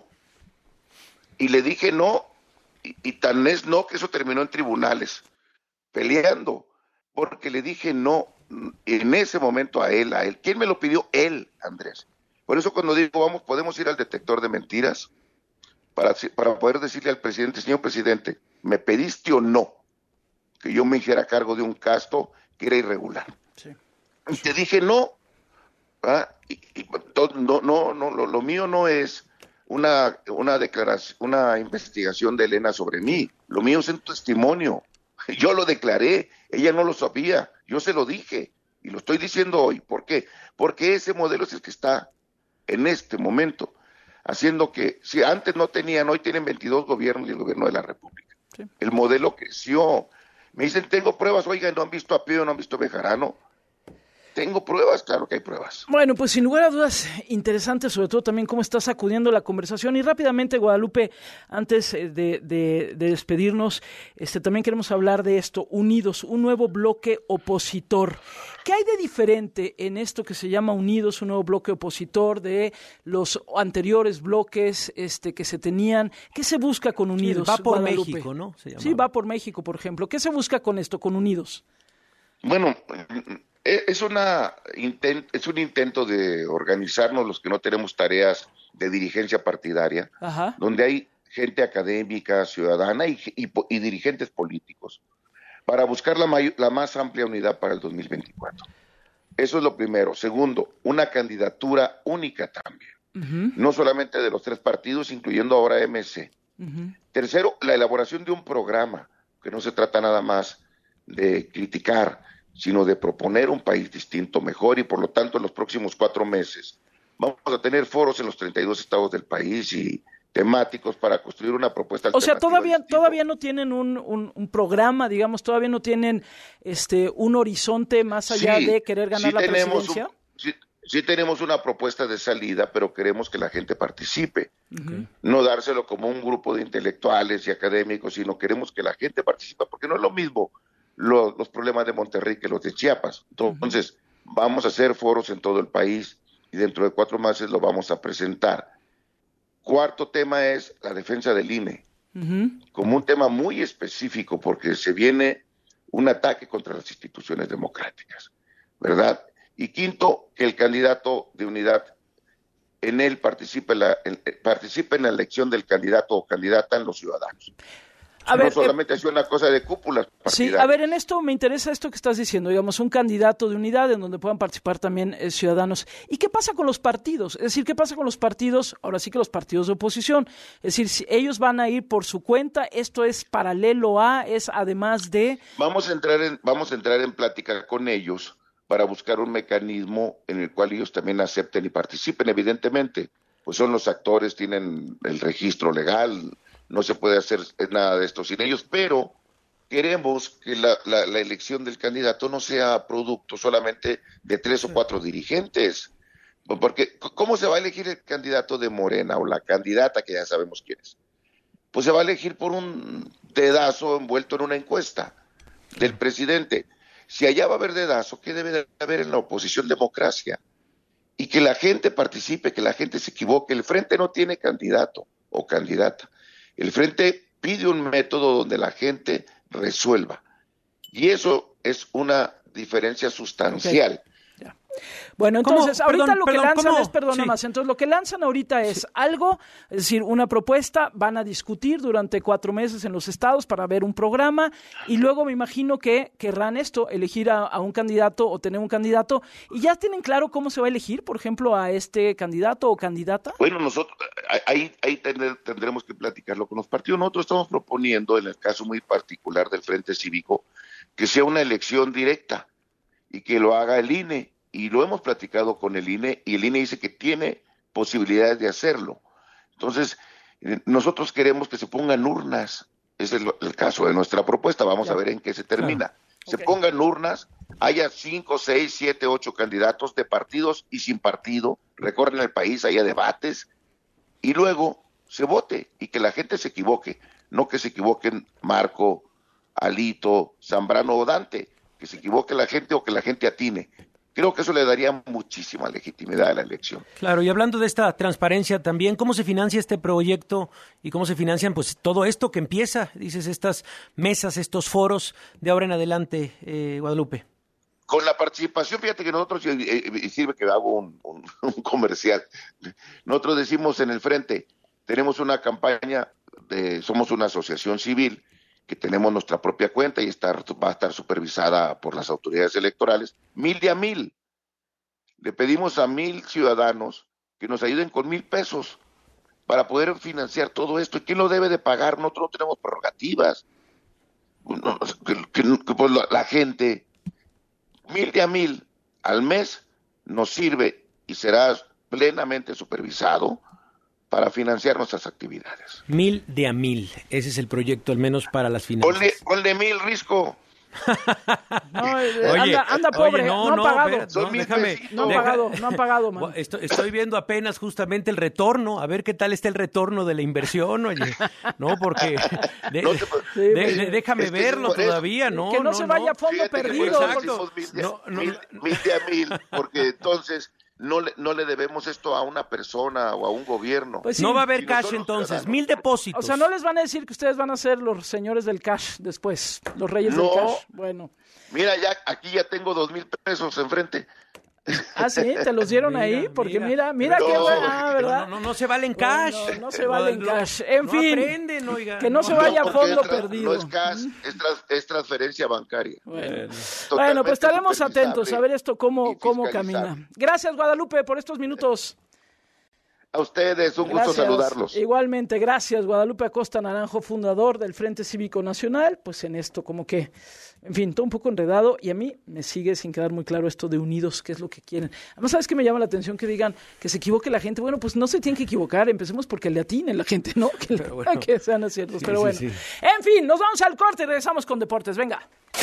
y le dije no, y, y tan es no que eso terminó en tribunales, peleando, porque le dije no en ese momento a él, a él. ¿Quién me lo pidió? Él, Andrés. Por eso cuando digo, vamos, podemos ir al detector de mentiras, para, para poder decirle al presidente, señor presidente, ¿me pediste o no que yo me hiciera cargo de un gasto que era irregular? Sí. Y te dije no. ¿Ah? Y, y, no, no, no, lo, lo mío no es una, una declaración, una investigación de Elena sobre mí. Lo mío es un testimonio. Yo lo declaré, ella no lo sabía, yo se lo dije y lo estoy diciendo hoy. ¿Por qué? Porque ese modelo es el que está en este momento haciendo que, si antes no tenían, hoy tienen veintidós gobiernos y el gobierno de la República. Sí. El modelo creció. Me dicen, tengo pruebas, oigan, ¿no han visto a Pío, no han visto a Bejarano? ¿Tengo pruebas? Claro que hay pruebas. Bueno, pues sin lugar a dudas, interesante, sobre todo también cómo está sacudiendo la conversación. Y rápidamente, Guadalupe, antes de, de, de despedirnos, este, también queremos hablar de esto, Unidos, un nuevo bloque opositor. ¿Qué hay de diferente en esto que se llama Unidos, un nuevo bloque opositor, de los anteriores bloques este, que se tenían? ¿Qué se busca con Unidos? Sí, va por Guadalupe? México, ¿no? Sí, va por México, por ejemplo. ¿Qué se busca con esto, con Unidos? Bueno, es una intent, es un intento de organizarnos los que no tenemos tareas de dirigencia partidaria, Ajá. donde hay gente académica, ciudadana y, y, y dirigentes políticos, para buscar la, may, la más amplia unidad para el dos mil veinticuatro. Eso es lo primero. Segundo, una candidatura única también, uh-huh. no solamente de los tres partidos, incluyendo ahora M C. Uh-huh. Tercero, la elaboración de un programa, que no se trata nada más de criticar, sino de proponer un país distinto, mejor, y por lo tanto en los próximos cuatro meses vamos a tener foros en los treinta y dos estados del país y temáticos para construir una propuesta alternativa. O sea, todavía todavía no tienen un, un, un programa, digamos, todavía no tienen este un horizonte más allá sí, de querer ganar sí la presidencia. Un, sí, sí tenemos una propuesta de salida, pero queremos que la gente participe. Uh-huh. No dárselo como un grupo de intelectuales y académicos, sino queremos que la gente participe, porque no es lo mismo Los, los problemas de Monterrey que los de Chiapas. Entonces, uh-huh. vamos a hacer foros en todo el país y dentro de cuatro meses lo vamos a presentar. Cuarto tema es la defensa del I N E, uh-huh. como un tema muy específico porque se viene un ataque contra las instituciones democráticas, ¿verdad? Y quinto, que el candidato de unidad en él participe en la, en, participe en la elección del candidato o candidata en los ciudadanos. A no ver, solamente eh, es una cosa de cúpulas partidarias. Sí, a ver, en esto me interesa esto que estás diciendo, digamos, un candidato de unidad en donde puedan participar también eh, ciudadanos. ¿Y qué pasa con los partidos? Es decir, ¿qué pasa con los partidos, ahora sí que los partidos de oposición? Es decir, si ellos van a ir por su cuenta, ¿esto es paralelo a, es además de...? Vamos a entrar en, vamos a entrar en plática con ellos para buscar un mecanismo en el cual ellos también acepten y participen, evidentemente. Pues son los actores, tienen el registro legal, no se puede hacer nada de esto sin ellos, pero queremos que la, la, la elección del candidato no sea producto solamente de tres o cuatro dirigentes, porque ¿cómo se va a elegir el candidato de Morena o la candidata que ya sabemos quién es? Pues se va a elegir por un dedazo envuelto en una encuesta del presidente. Si allá va a haber dedazo, ¿qué debe de haber en la oposición? Democracia. Y que la gente participe, que la gente se equivoque. El Frente no tiene candidato o candidata. El Frente pide un método donde la gente resuelva. Y eso es una diferencia sustancial. Okay. Ya. Bueno, entonces, ahorita perdón, lo que perdón, lanzan ¿cómo? es, perdona Sí. más, entonces lo que lanzan ahorita es algo, es decir, una propuesta, van a discutir durante cuatro meses en los estados para ver un programa y luego me imagino que querrán esto, elegir a, a un candidato o tener un candidato y ya tienen claro cómo se va a elegir, por ejemplo, a este candidato o candidata. Bueno, nosotros, ahí, ahí tener, tendremos que platicarlo con los partidos. Nosotros estamos proponiendo, en el caso muy particular del Frente Cívico, que sea una elección directa y que lo haga el I N E. Y lo hemos platicado con el I N E y el I N E dice que tiene posibilidades de hacerlo. Entonces, eh, nosotros queremos que se pongan urnas. Ese es el, el caso de nuestra propuesta. Vamos ya. a ver en qué se termina. Claro. Se okay. pongan urnas, haya cinco, seis, siete, ocho candidatos de partidos y sin partido, recorren el país, haya debates y luego se vote y que la gente se equivoque. No que se equivoquen Marco, Alito, Zambrano o Dante, que se equivoque la gente o que la gente atine. Creo que eso le daría muchísima legitimidad a la elección. Claro, y hablando de esta transparencia también, ¿cómo se financia este proyecto y cómo se financian pues todo esto que empieza, dices, estas mesas, estos foros de ahora en adelante, eh, Guadalupe? Con la participación, fíjate que nosotros, y eh, sirve que hago un, un, un comercial, nosotros decimos en el Frente, tenemos una campaña, de, somos una asociación civil, que tenemos nuestra propia cuenta y estar, va a estar supervisada por las autoridades electorales, mil de a mil. Le pedimos a mil ciudadanos que nos ayuden con mil pesos para poder financiar todo esto. ¿Y quién lo debe de pagar? Nosotros no tenemos prerrogativas. Que, que, que pues la, la gente, mil de a mil al mes nos sirve y será plenamente supervisado para financiar nuestras actividades. Mil de a mil, ese es el proyecto, al menos para las finanzas. Ponle, ponle mil, Risco. No, eh, Oye, anda, anda pobre, oye, no, no ha pagado. espérate, no, déjame, no ha deja- pagado, no ha pagado, man. Estoy, estoy viendo apenas justamente el retorno, a ver qué tal está el retorno de la inversión, oye. No, porque de- No te- de- de- de- déjame Es que verlo por eso- todavía, ¿no? Que no se vaya a fondo Fíjate que por perdido. eso Exacto. decimos mil de, No, no, mil, mil de a mil, porque entonces no le, no le debemos esto a una persona o a un gobierno. Pues sí. No va a haber sino cash son los entonces, ciudadanos. mil depósitos. O sea, no les van a decir que ustedes van a ser los señores del cash después, los reyes No. del cash. Bueno. Mira, ya aquí ya tengo dos mil pesos enfrente. Ah, sí, te los dieron Mira, ahí, porque mira, mira. mira qué No, bueno. Ah, ¿verdad? No, no, no se valen cash. No, no se valen No, cash. En no fin, aprenden, oiga. que no, se vaya a porque fondo es tra- perdido. No es cash, es, tras- es transferencia bancaria. Bueno. Totalmente Bueno, pues estaremos supervisable atentos a ver esto cómo, y cómo fiscalizable. camina. Gracias, Guadalupe, por estos minutos. A ustedes, un gusto Gracias. saludarlos. Igualmente, gracias, Guadalupe Acosta Naranjo, fundador del Frente Cívico Nacional. Pues en esto como que, en fin, todo un poco enredado y a mí me sigue sin quedar muy claro esto de unidos, qué es lo que quieren. Además, ¿sabes qué me llama la atención? Que digan que se equivoque la gente. Bueno, pues no se tienen que equivocar, empecemos porque le atinen la gente, ¿no? Que, bueno. que sean aciertos, Sí, pero sí, bueno. sí. En fin, nos vamos al corte y regresamos con Deportes, venga.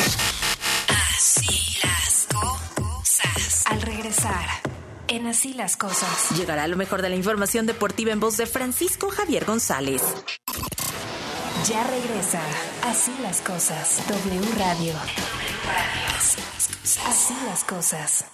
Así las cosas. Al regresar, en Así las cosas. Llegará lo mejor de la información deportiva en voz de Francisco Javier González. Ya regresa. Así las cosas. W Radio. Así las cosas. Así las cosas.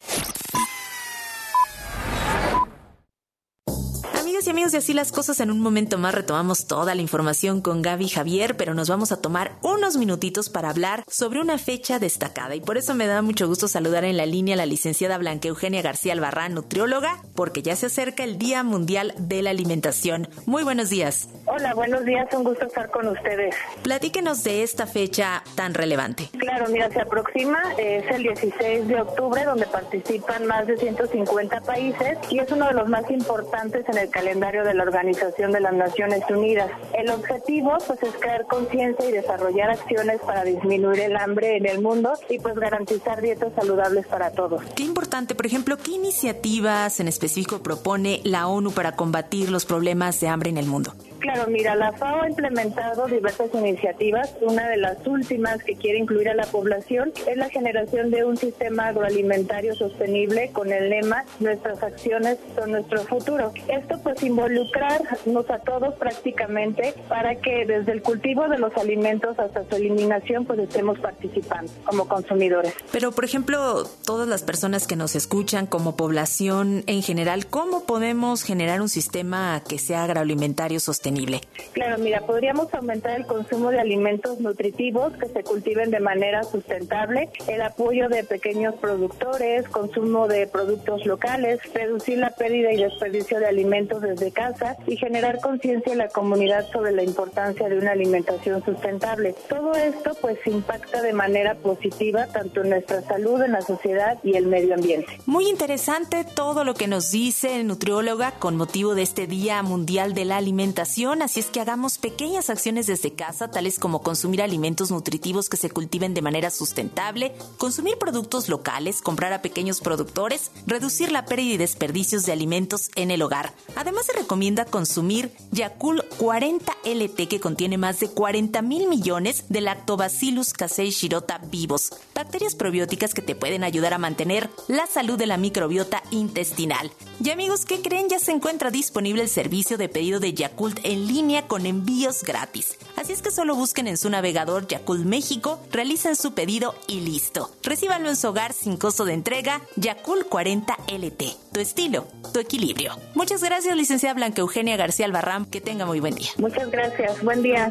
Amigas y amigos de Así las cosas, en un momento más retomamos toda la información con Gaby y Javier, pero nos vamos a tomar unos minutitos para hablar sobre una fecha destacada y por eso me da mucho gusto saludar en la línea a la licenciada Blanca Eugenia García Albarrán, nutrióloga, porque ya se acerca el Día Mundial de la Alimentación. Muy buenos días. Hola, buenos días, un gusto estar con ustedes. Platíquenos de esta fecha tan relevante. Claro, mira, se aproxima, es el dieciséis de octubre, donde participan más de ciento cincuenta países y es uno de los más importantes en el calendario de la Organización de las Naciones Unidas. El objetivo pues es crear conciencia y desarrollar acciones para disminuir el hambre en el mundo y pues garantizar dietas saludables para todos. Qué importante, por ejemplo, ¿qué iniciativas en específico propone la ONU para combatir los problemas de hambre en el mundo? Claro, mira, la FAO ha implementado diversas iniciativas. Una de las últimas que quiere incluir a la población es la generación de un sistema agroalimentario sostenible con el lema "Nuestras acciones son nuestro futuro". Esto pues involucrarnos a todos prácticamente para que desde el cultivo de los alimentos hasta su eliminación pues estemos participando como consumidores. Pero, por ejemplo, todas las personas que nos escuchan como población en general, ¿cómo podemos generar un sistema que sea agroalimentario sostenible? Claro, mira, podríamos aumentar el consumo de alimentos nutritivos que se cultiven de manera sustentable, el apoyo de pequeños productores, consumo de productos locales, reducir la pérdida y desperdicio de alimentos desde casa y generar conciencia en la comunidad sobre la importancia de una alimentación sustentable. Todo esto pues impacta de manera positiva tanto en nuestra salud, en la sociedad y el medio ambiente. Muy interesante todo lo que nos dice nutrióloga con motivo de este Día Mundial de la Alimentación. Así es que hagamos pequeñas acciones desde casa, tales como consumir alimentos nutritivos que se cultiven de manera sustentable, consumir productos locales, comprar a pequeños productores, reducir la pérdida y desperdicios de alimentos en el hogar. Además se recomienda consumir Yakult cuarenta L T, que contiene más de cuarenta mil millones de Lactobacillus casei shirota vivos, bacterias probióticas que te pueden ayudar a mantener la salud de la microbiota intestinal. Y amigos, ¿qué creen? Ya se encuentra disponible el servicio de pedido de Yakult en línea con envíos gratis. Así es que solo busquen en su navegador Yakult México, realicen su pedido y listo. Recíbanlo en su hogar sin costo de entrega. Yakult cuarenta L T. Tu estilo, tu equilibrio. Muchas gracias, licenciada Blanca Eugenia García Albarrán. Que tenga muy buen día. Muchas gracias. Buen día.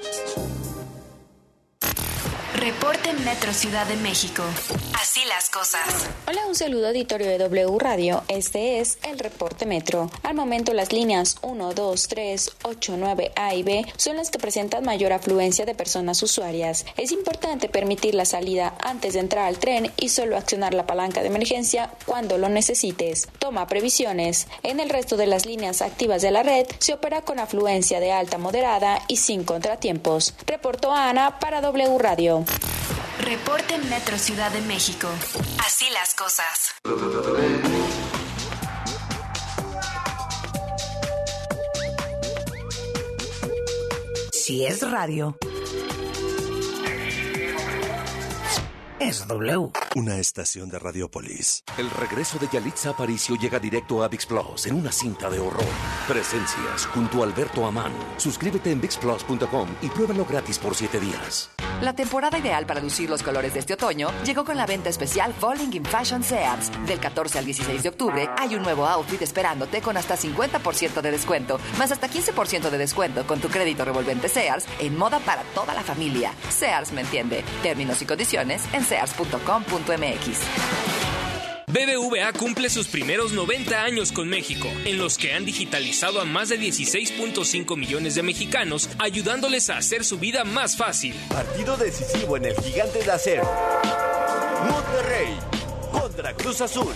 Reporte Metro Ciudad de México. Así las cosas. Hola, un saludo auditorio de W Radio. Este es el Reporte Metro. Al momento las líneas uno, dos, tres, ocho, nueve A y B son las que presentan mayor afluencia de personas usuarias. Es importante permitir la salida antes de entrar al tren y solo accionar la palanca de emergencia cuando lo necesites. Toma previsiones. En el resto de las líneas activas de la red se opera con afluencia de alta moderada y sin contratiempos. Reportó Ana para W Radio. Reporte Metro Ciudad de México. Así las cosas. Si es radio, es W. Una estación de Radiopolis. El regreso de Yalitza Aparicio llega directo a ViX Plus en una cinta de horror. Presencias junto a Alberto Amán. Suscríbete en vix plus punto com y pruébalo gratis por siete días. La temporada ideal para lucir los colores de este otoño llegó con la venta especial Falling in Fashion Sears. Del catorce al dieciséis de octubre hay un nuevo outfit esperándote con hasta cincuenta por ciento de descuento, más hasta quince por ciento de descuento con tu crédito revolvente Sears en moda para toda la familia. Sears me entiende. Términos y condiciones en sears punto com punto m x. B B V A cumple sus primeros noventa años con México, en los que han digitalizado a más de dieciséis punto cinco millones de mexicanos, ayudándoles a hacer su vida más fácil. Partido decisivo en el Gigante de Acero. Monterrey contra Cruz Azul.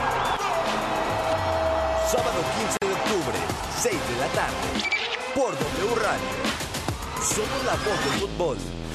Sábado quince de octubre, seis de la tarde, por W Radio. Somos la voz del fútbol.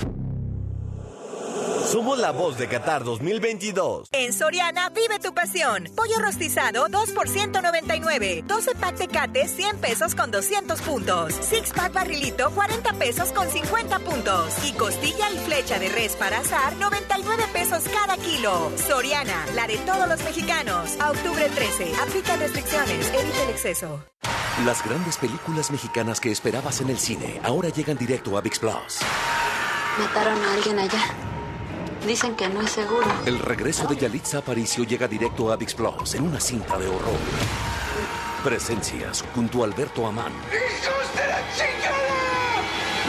Somos la voz de Qatar dos mil veintidós. En Soriana, vive tu pasión. Pollo rostizado, dos por ciento noventa y nueve. doce pack Tecate, cien pesos con doscientos puntos. Six pack barrilito, cuarenta pesos con cincuenta puntos. Y costilla y flecha de res para asar, noventa y nueve pesos cada kilo. Soriana, la de todos los mexicanos. A octubre trece, aplica restricciones, evita el exceso. Las grandes películas mexicanas que esperabas en el cine ahora llegan directo a ViX Plus. Mataron a alguien allá. Dicen que no es seguro. El regreso de Yalitza Aparicio llega directo a ViX Plus en una cinta de horror. Presencias junto a Alberto Amán. ¡Hijos de la chingada!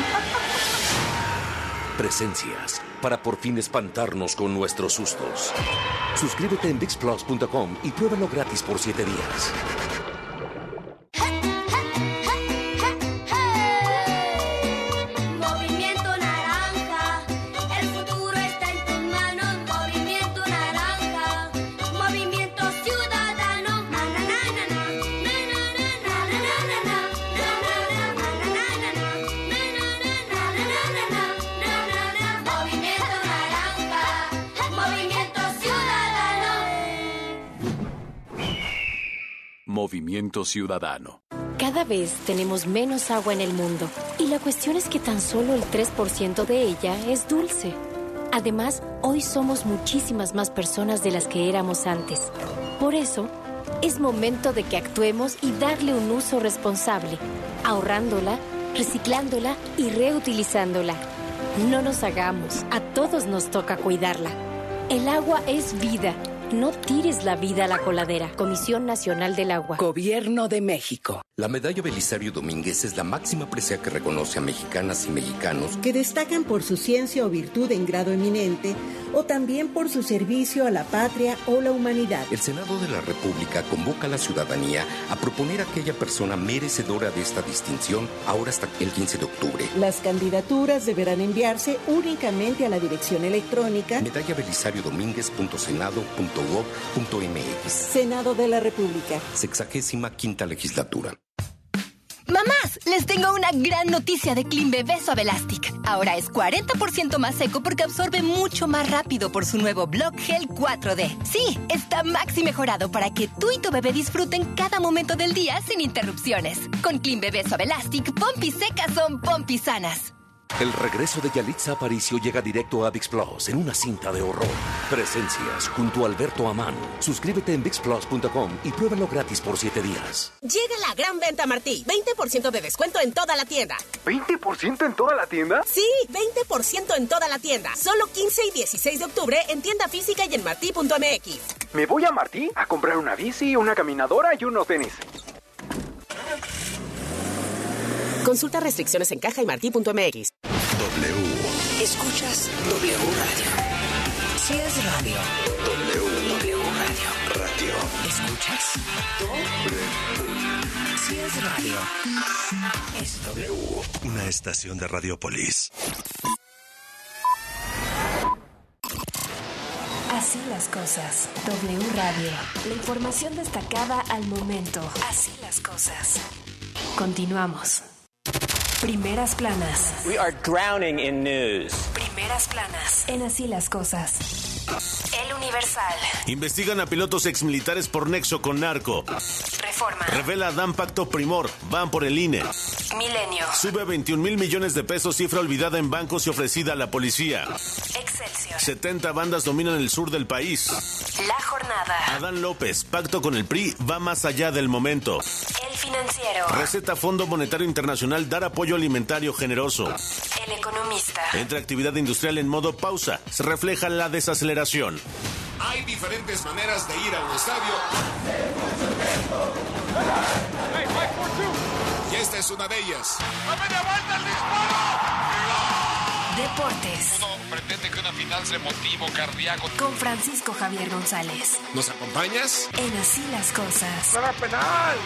Presencias para por fin espantarnos con nuestros sustos. Suscríbete en vix plus punto com y pruébalo gratis por siete días. Movimiento Ciudadano. Cada vez tenemos menos agua en el mundo y la cuestión es que tan solo el tres por ciento de ella es dulce. Además, hoy somos muchísimas más personas de las que éramos antes. Por eso, es momento de que actuemos y darle un uso responsable, ahorrándola, reciclándola y reutilizándola. No nos hagamos, a todos nos toca cuidarla. El agua es vida. No tires la vida a la coladera. Comisión Nacional del Agua. Gobierno de México. La Medalla Belisario Domínguez es la máxima presea que reconoce a mexicanas y mexicanos que destacan por su ciencia o virtud en grado eminente o también por su servicio a la patria o la humanidad. El Senado de la República convoca a la ciudadanía a proponer a aquella persona merecedora de esta distinción ahora hasta el quince de octubre. Las candidaturas deberán enviarse únicamente a la dirección electrónica medalla belisario domínguez punto senado punto gob punto m x. Senado de la República. Sexagésima quinta legislatura. ¡Mamás! Les tengo una gran noticia de Clean Bebé Suave Elastic. Ahora es cuarenta por ciento más seco porque absorbe mucho más rápido por su nuevo Block Gel cuatro D. Sí, está maxi mejorado para que tú y tu bebé disfruten cada momento del día sin interrupciones. Con Clean Bebé Suave Elastic, pompis secas son pompis sanas. El regreso de Yalitza Aparicio llega directo a ViX Plus en una cinta de horror. Presencias junto a Alberto Amán. Suscríbete en vix plus punto com y pruébalo gratis por siete días. Llega la gran venta Martí. veinte por ciento de descuento en toda la tienda. ¿veinte por ciento en toda la tienda? Sí, veinte por ciento en toda la tienda. Solo quince y dieciséis de octubre en tienda física y en martí punto m x. Me voy a Martí a comprar una bici, una caminadora y unos tenis. Consulta restricciones en caja y martí punto m x. W. Escuchas W Radio. Si es radio. W. W Radio. Radio. ¿Escuchas? W. Si es radio. Es W. Una estación de Radiopolis. Así las cosas. W Radio. La información destacada al momento. Así las cosas. Continuamos. Primeras planas. We are drowning in news. Primeras planas. En Así las cosas. El Universal. Investigan a pilotos exmilitares por nexo con narco. Reforma. Reforma. Revela Dan Pacto Primor, van por el I N E. Milenio. Sube veintiún mil millones de pesos, cifra olvidada en bancos y ofrecida a la policía. Excelsior. setenta bandas dominan el sur del país. La Jornada. Adán López, pacto con el P R I va más allá del momento. El Financiero. Receta Fondo Monetario Internacional dar apoyo alimentario generoso. El Economista. Entre actividad industrial en modo pausa, se refleja la desaceleración. Hay diferentes maneras de ir a un estadio. Y esta es una de ellas. Deportes. Uno pretende que una final sea motivo cardíaco. Con Francisco Javier González. ¿Nos acompañas? En Así las Cosas. ¡Para penal!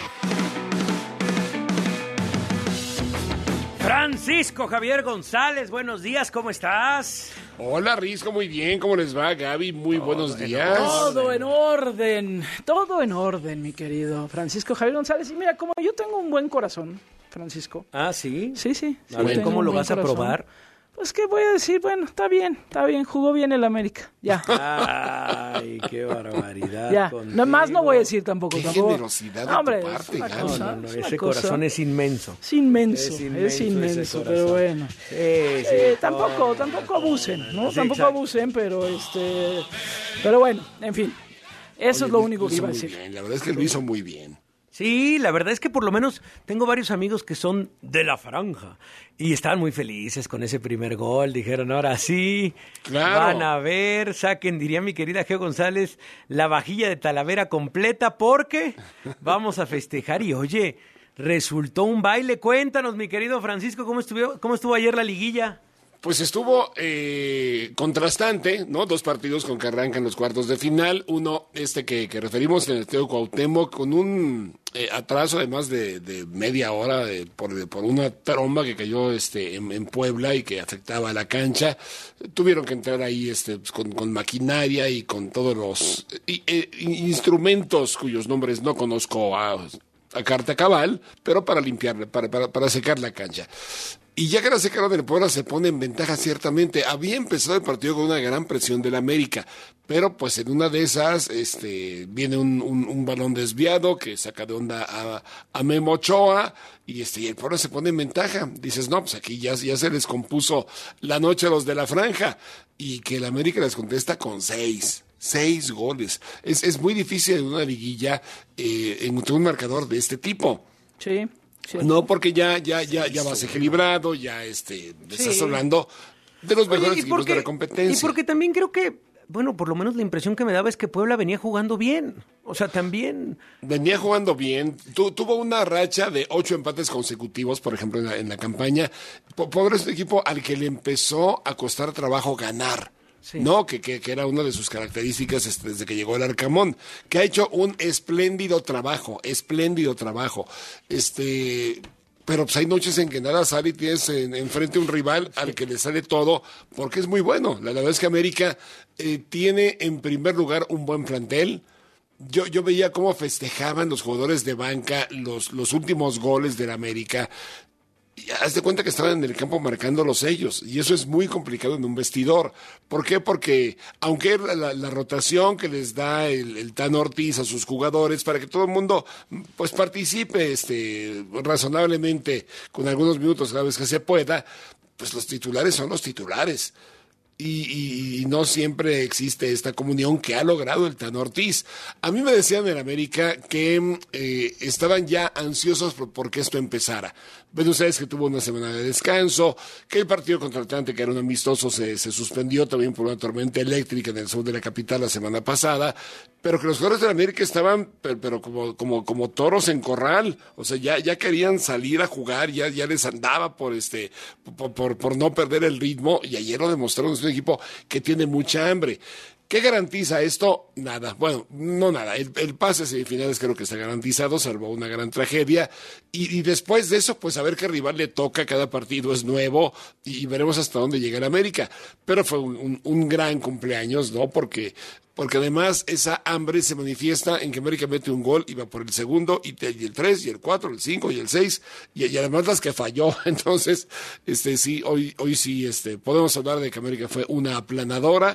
Francisco Javier González, buenos días, ¿cómo estás? Hola, Risco, muy bien, ¿cómo les va, Gaby? Muy todo buenos días. Todo en orden, todo en orden, mi querido Francisco Javier González. Y mira, como yo tengo un buen corazón, Francisco. ¿Ah, sí? Sí, sí. sí a ver, ¿cómo lo vas a corazón. probar? Pues que voy a decir, bueno, está bien, está bien, jugó bien el América, ya. Ay, qué barbaridad. Ya, no más no voy a decir tampoco. Qué tampoco. generosidad de no, hombre, tu parte, es Gaby. cosa, No, no, no, es ese cosa. corazón es inmenso. Es inmenso, es inmenso, es inmenso pero bueno. Sí, sí, eh, tampoco, tampoco abusen, ¿no? Sí, tampoco exacto. abusen, pero este, pero bueno, en fin, eso Oye, es lo único que iba a muy decir. Bien. La verdad es que lo hizo muy bien. Sí, la verdad es que por lo menos tengo varios amigos que son de la franja y estaban muy felices con ese primer gol. Dijeron, ahora sí, claro. Van a ver, saquen, diría mi querida Geo González, la vajilla de Talavera completa porque vamos a festejar. Y oye, resultó un baile. Cuéntanos, mi querido Francisco, ¿cómo estuvo, cómo estuvo ayer la liguilla? Pues estuvo eh, contrastante, ¿no? Dos partidos con que arrancan los cuartos de final. Uno, este que, que referimos en el Estadio Cuauhtémoc, con un eh, atraso además de, de media hora de, por, de, por una tromba que cayó este, en, en Puebla y que afectaba a la cancha. Tuvieron que entrar ahí este, pues, con, con maquinaria y con todos los y, eh, instrumentos cuyos nombres no conozco a, a carta cabal, pero para limpiar, para, para, para secar la cancha. Y ya que la secaron del Puebla se pone en ventaja ciertamente. Había empezado el partido con una gran presión del América, pero pues en una de esas este, viene un, un, un balón desviado que saca de onda a, a Memo Ochoa y, este, y el Puebla se pone en ventaja. Dices, no, pues aquí ya, ya se les compuso la noche a los de la franja y que el América les contesta con seis. Seis goles. Es, es muy difícil en una liguilla eh, en un marcador de este tipo. Sí. Sí. No, porque ya, ya, ya, ya vas equilibrado, ya este, estás sí. hablando de los mejores Oye, equipos porque, de la competencia. Y porque también creo que, bueno, por lo menos la impresión que me daba es que Puebla venía jugando bien. O sea, también... Venía jugando bien. Tu, tuvo una racha de ocho empates consecutivos, por ejemplo, en la, en la campaña. Pobre es un equipo al que le empezó a costar trabajo ganar. Sí. No, que, que, que era una de sus características este, desde que llegó el Arcamón, que ha hecho un espléndido trabajo, espléndido trabajo. Este, pero pues hay noches en que nada sale y tienes en, enfrente un rival sí. al que le sale todo, porque es muy bueno. La, la verdad es que América eh, tiene en primer lugar un buen plantel. Yo, yo veía cómo festejaban los jugadores de banca los, los últimos goles del América. Y haz de cuenta que estaban en el campo marcándolos ellos, y eso es muy complicado en un vestidor. ¿Por qué? Porque aunque la, la, la rotación que les da el, el Tan Ortiz a sus jugadores para que todo el mundo pues participe este razonablemente con algunos minutos cada vez que se pueda, pues los titulares son los titulares. Y, y, y no siempre existe esta comunión que ha logrado el Tan Ortiz. A mí me decían en América que eh, estaban ya ansiosos por, por que esto empezara. Ven ustedes que tuvo una semana de descanso, que el partido contra el Atlante, que era un amistoso, se, se suspendió también por una tormenta eléctrica en el sur de la capital la semana pasada, pero que los jugadores de América estaban pero, pero como, como, como toros en corral. O sea, ya, ya querían salir a jugar, ya, ya les andaba por, este, por, por, por no perder el ritmo, y ayer lo demostraron. Es un equipo que tiene mucha hambre. ¿Qué garantiza esto? Nada. Bueno, no nada. El, el pase a semifinales creo que está garantizado, salvo una gran tragedia. Y, y después de eso, pues a ver qué rival le toca. Cada partido es nuevo y, y veremos hasta dónde llega el América. Pero fue un, un, un gran cumpleaños, ¿no? Porque... Porque además esa hambre se manifiesta en que América mete un gol y va por el segundo, y, te, y el tres, y el cuatro, el cinco, y el seis, y, y además las que falló. Entonces, este sí, hoy, hoy sí este, podemos hablar de que América fue una aplanadora,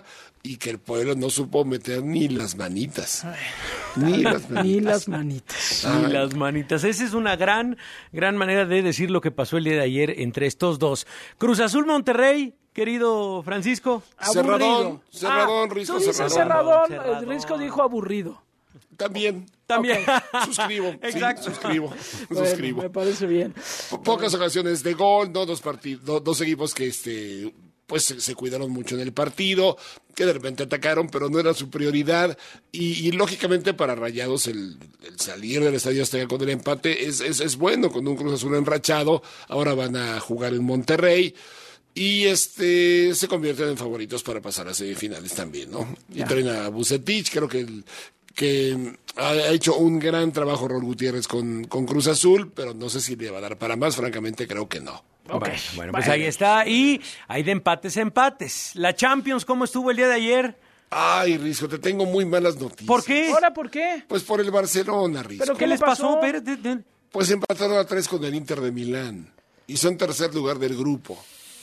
y que el pueblo no supo meter ni las manitas. Ay, ni las manitas. Ni las manitas. Ni Ay. las manitas. Esa es una gran, gran manera de decir lo que pasó el día de ayer entre estos dos. Cruz Azul Monterrey, querido Francisco. Cerradón, cerradón, ah, Risco, tú dices cerradón. cerradón, cerradón. El Risco dijo aburrido. También. También. Okay. Suscribo. Exacto. Sí, suscribo. Bueno, suscribo. Me parece bien. Po- pocas ocasiones de gol, ¿no? Dos partidos, do- dos equipos que este pues se, se cuidaron mucho en el partido, que de repente atacaron, pero no era su prioridad. Y, y lógicamente para Rayados el, el salir del Estadio Azteca con el empate es, es, es bueno, con un Cruz Azul enrachado. Ahora van a jugar en Monterrey. Y este se convierten en favoritos para pasar a semifinales también, ¿no? Y traen a Vucetich, creo que el, que ha hecho un gran trabajo Raúl Gutiérrez con, con Cruz Azul, pero no sé si le va a dar para más, francamente creo que no. Okay. Bueno, bueno, pues ahí está, y hay de empates a empates. La Champions, ¿cómo estuvo el día de ayer? Ay, Risco, te tengo muy malas noticias. ¿Por qué? ¿Ahora por qué? Pues por el Barcelona, Risco. ¿Pero ¿Qué, ¿Qué les pasó? pasó? Pues empataron a tres con el Inter de Milán y son tercer lugar del grupo.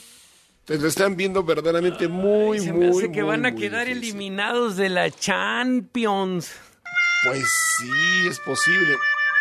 Te lo están viendo verdaderamente muy, Ay, se muy, me hace que muy, van a muy quedar difícil. eliminados de la Champions. Pues sí, es posible.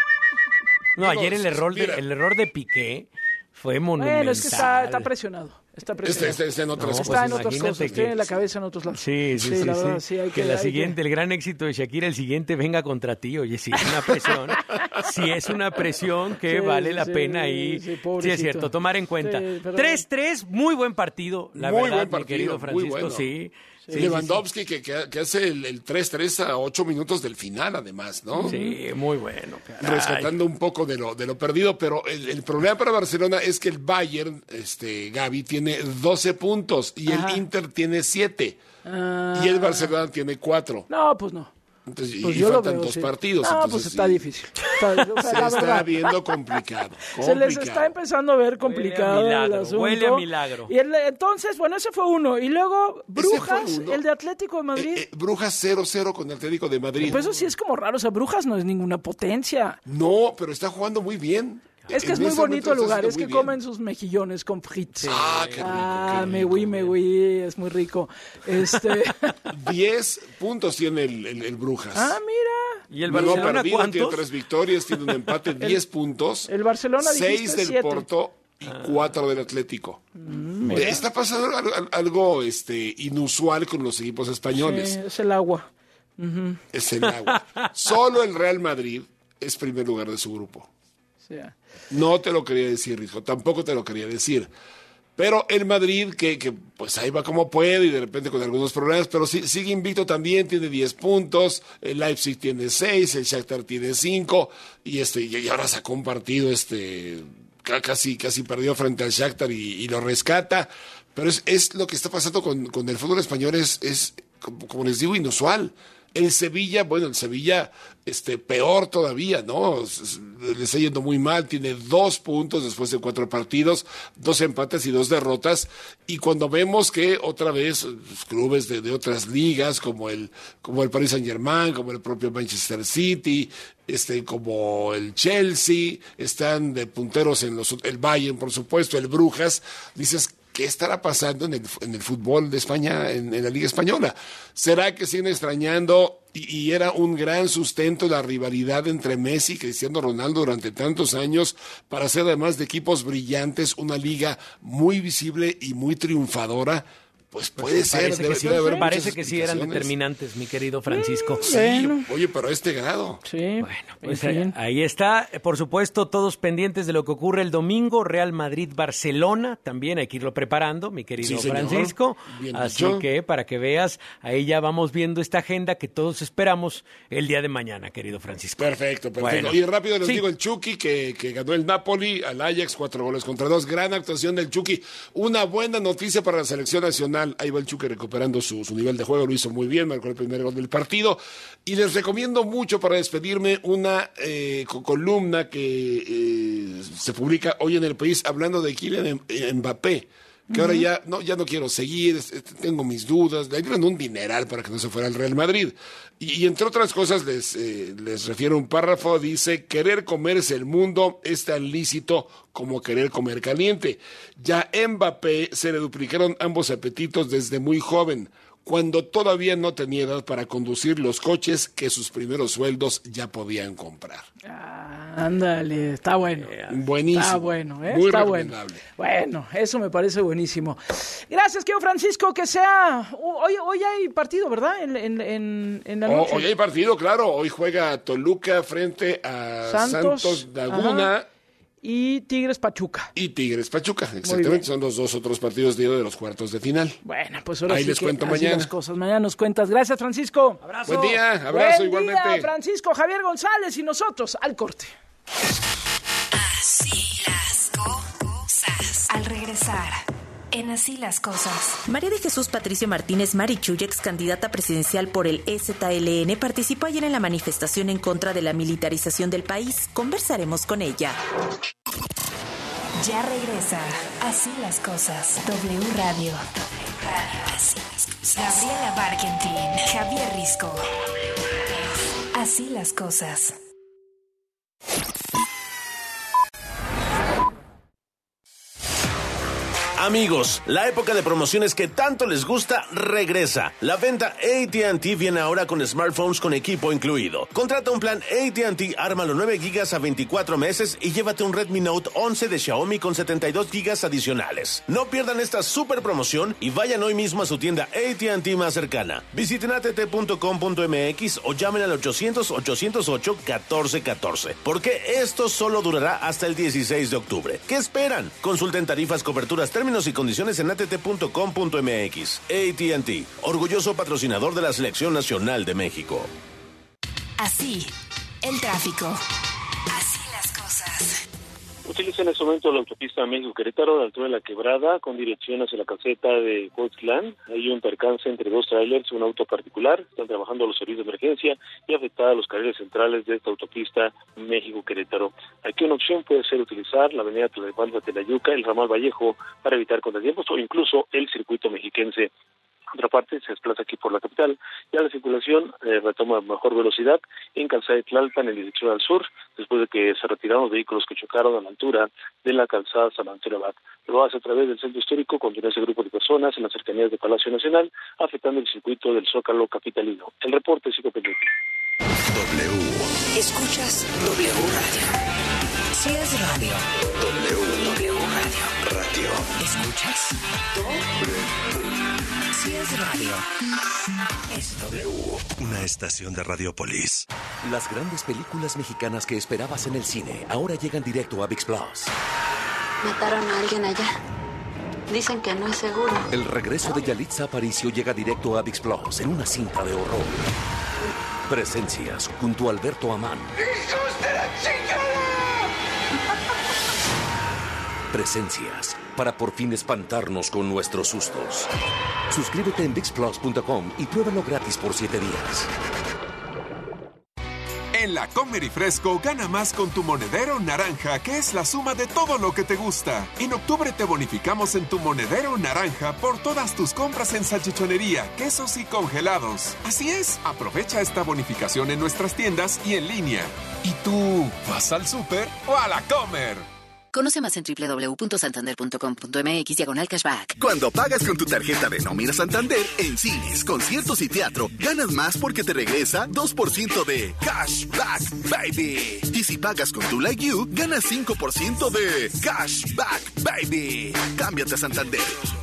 No, Digo, ayer el error, de, mira. el error de Piqué fue monumental. Bueno, es que está, está presionado. Está presionado. Este, este, este en otras No, cosas. Está en pues otras cosas, imagínate tiene que- la cabeza en otros lados. Sí, sí, sí. la sí. verdad, sí, hay que, que- la hay siguiente, que- el gran éxito de Shakira, el siguiente venga contra ti. Oye, sí, es una presión. sí, es una presión que Sí, vale sí, la sí, pena ahí. sí, Sí, pobrecito. es cierto, tomar en cuenta. Sí, pero- tres tres, muy buen partido, la Muy verdad, buen mi partido, querido muy Francisco. bueno. Sí. Sí, sí, Lewandowski Que, que, que hace el, el tres tres a ocho minutos del final, además, ¿no? Sí, muy bueno. caray. Rescatando un poco de lo, de lo perdido, pero el, el problema para Barcelona es que el Bayern, este Gavi, tiene doce puntos y Ajá. el Inter tiene siete Ah. y el Barcelona tiene cuatro. No, pues no. Entonces, Pues y yo lo faltan veo, dos sí. partidos. No, entonces, pues está sí, difícil. Está, o sea, Se la está verdad. viendo complicado. Se les complicado. está empezando a ver complicado milagro, el asunto. huele a milagro. Y el- entonces, bueno, ese fue uno. Y luego, Ese fue Brujas, uno. el de Atlético de Madrid. Eh, eh, Brujas cero cero con Atlético de Madrid. Pues eso sí es como raro. O sea, Brujas no es ninguna potencia. No, pero está jugando muy bien. Es que En es muy ese bonito momento el está lugar. haciendo Es que muy bien. comen sus mejillones con frites. Ah, qué rico. Ah, qué me rico. güey, me güey. Es muy rico. Este. diez puntos tiene el, el, el Brujas. ah, mira. ¿Y el No ha Barcelona perdido, tiene cuántos? tres victorias, tiene un empate, diez puntos. El Barcelona seis dijiste del siete. Porto y cuatro del Atlético. Eh, Está pasando al- al- algo este, inusual con los equipos españoles. Sí, es el agua. Es el agua. Solo el Real Madrid es primer lugar de su grupo. O sea, No te lo quería decir, Rijo, tampoco te lo quería decir. Pero el Madrid, que, que pues ahí va como puede y de repente con algunos problemas, pero sí, sigue invicto también, tiene diez puntos, el Leipzig tiene seis, el Shakhtar tiene cinco, y este y ahora sacó un partido, este ca- casi, casi perdió frente al Shakhtar y, y lo rescata. Pero es, es lo que está pasando con, con el fútbol español, es, es como, como les digo, inusual. El Sevilla, bueno, el Sevilla, este, peor todavía, ¿no? S- s- Le está yendo muy mal, tiene dos puntos después de cuatro partidos, dos empates y dos derrotas. Y cuando vemos que otra vez los clubes de, de otras ligas, como el, como el Paris Saint Germain, como el propio Manchester City, este, como el Chelsea, están de punteros en los, el Bayern, por supuesto, el Brujas, dices, ¿qué estará pasando en el, en el fútbol de España, en, en la Liga Española? ¿Será que siguen extrañando y, y era un gran sustento la rivalidad entre Messi y Cristiano Ronaldo durante tantos años para hacer además de equipos brillantes una liga muy visible y muy triunfadora? Pues puede Pues sí, ser. Parece debe- que sí, debe haber parece muchas que sí eran explicaciones. determinantes, mi querido Francisco. Sí, Bueno. oye, pero a este grado. sí. Bueno, pues en ahí, fin. ahí está. Por supuesto, todos pendientes de lo que ocurre el domingo. Real Madrid-Barcelona. También hay que irlo preparando, mi querido Sí, señor. Francisco. Bien Así dicho. que, para que veas, ahí ya vamos viendo esta agenda que todos esperamos el día de mañana, querido Francisco. Perfecto, perfecto. Bueno. Y rápido les Sí. digo, el Chucky que, que ganó el Napoli al Ajax, cuatro goles contra dos. Gran actuación del Chucky. Una buena noticia para la selección nacional. Ahí va el Chucky recuperando su, su nivel de juego. Lo hizo muy bien, marcó el primer gol del partido. Y les recomiendo mucho para despedirme una eh, co- columna que eh, se publica hoy en El País hablando de Kylian Em- Mbappé. Que ahora ya no, ya no quiero seguir, es- es- tengo mis dudas, le dieron un dineral para que no se fuera al Real Madrid. Y, y entre otras cosas les, eh, les refiero un párrafo, dice, querer comerse el mundo es tan lícito como querer comer caliente. Ya a Mbappé se le duplicaron ambos apetitos desde muy joven. cuando todavía no tenía edad para conducir los coches que sus primeros sueldos ya podían comprar. Ah, ándale, está bueno. Buenísimo. Está bueno, ¿eh? Muy está recomendable. Bueno. Bueno, eso me parece buenísimo. Gracias, querido Francisco, que sea... Hoy, hoy hay partido, ¿verdad? En, en, en, en la noche. Oh, hoy hay partido, claro. Hoy juega Toluca frente a Santos, Santos Laguna. Ajá. Y Tigres Pachuca. Y Tigres Pachuca, exactamente. Son los dos otros partidos de los cuartos de final. Bueno, pues ahora Ahí sí les que cuento así mañana. las cosas. Mañana nos cuentas. Gracias, Francisco. Abrazo. Buen día, abrazo Buen igualmente. Día, Francisco Javier González y nosotros al corte. Así las cosas. Al regresar, en Así las cosas. María de Jesús Patricio Martínez Marichuy, ex candidata presidencial por el E Z L N, participó ayer en la manifestación en contra de la militarización del país. Conversaremos con ella. Ya regresa Así las cosas. W Radio. Así las cosas. Gabriela Barkentin, Javier Risco. Así las cosas. Amigos, la época de promociones que tanto les gusta regresa. La venta A T and T viene ahora con smartphones con equipo incluido. Contrata un plan A T and T, ármalo nueve gigas a veinticuatro meses y llévate un Redmi Note once de Xiaomi con setenta y dos gigas adicionales. No pierdan esta super promoción y vayan hoy mismo a su tienda A T and T más cercana. Visiten a t t punto com punto m x o llamen al ochocientos, ochocientos ocho, catorce catorce. Porque esto solo durará hasta el dieciséis de octubre. ¿Qué esperan? Consulten tarifas, coberturas, términos y condiciones en a t t punto com punto m x. A T and T, orgulloso patrocinador de la Selección Nacional de México. Así, el tráfico. Así las cosas. Utiliza en este momento la autopista México-Querétaro a la altura de la Quebrada con dirección hacia la caseta de Coatlán. Hay un percance entre dos trailers y un auto particular. Están trabajando los servicios de emergencia y afectada los carriles centrales de esta autopista México-Querétaro. Aquí una opción puede ser utilizar la avenida Tlalnepantla-Telayuca, el ramal Vallejo para evitar contratiempos o incluso el circuito mexiquense. Otra parte se desplaza aquí por la capital. Ya la circulación eh, retoma mejor velocidad en calzada de Tlalpan en dirección al sur, después de que se retiraron los vehículos que chocaron a la altura de la calzada San Antonio Abad. Lo hace a través del centro histórico, continúa ese grupo de personas en las cercanías del Palacio Nacional, afectando el circuito del Zócalo capitalino. El reporte sigue pendiente. W. Escuchas W Radio. Si es radio. W. W Radio. Radio. ¿Escuchas? Si es radio. Es W. Una estación de Radiopolis. Las grandes películas mexicanas que esperabas en el cine ahora llegan directo a ViX Plus. Mataron a alguien allá. Dicen que no es seguro. El regreso de Yalitza Aparicio llega directo a ViX Plus en una cinta de horror. Presencias junto a Alberto Amán. ¡Hijos de la chingada! Presencias para por fin espantarnos con nuestros sustos. Suscríbete en vix plus punto com y pruébalo gratis por siete días. En la Comer y Fresco, gana más con tu monedero naranja, que es la suma de todo lo que te gusta. En octubre te bonificamos en tu monedero naranja por todas tus compras en salchichonería, quesos y congelados. Así es, aprovecha esta bonificación en nuestras tiendas y en línea. ¿Y tú, vas al súper o a la Comer? Conoce más en doble u doble u doble u punto santander punto com punto m x diagonal cashback. Cuando pagas con tu tarjeta de Nómina Santander, en cines, conciertos y teatro, ganas más porque te regresa dos por ciento de cashback, baby. Y si pagas con tu Like You, ganas cinco por ciento de cashback, baby. Cámbiate a Santander.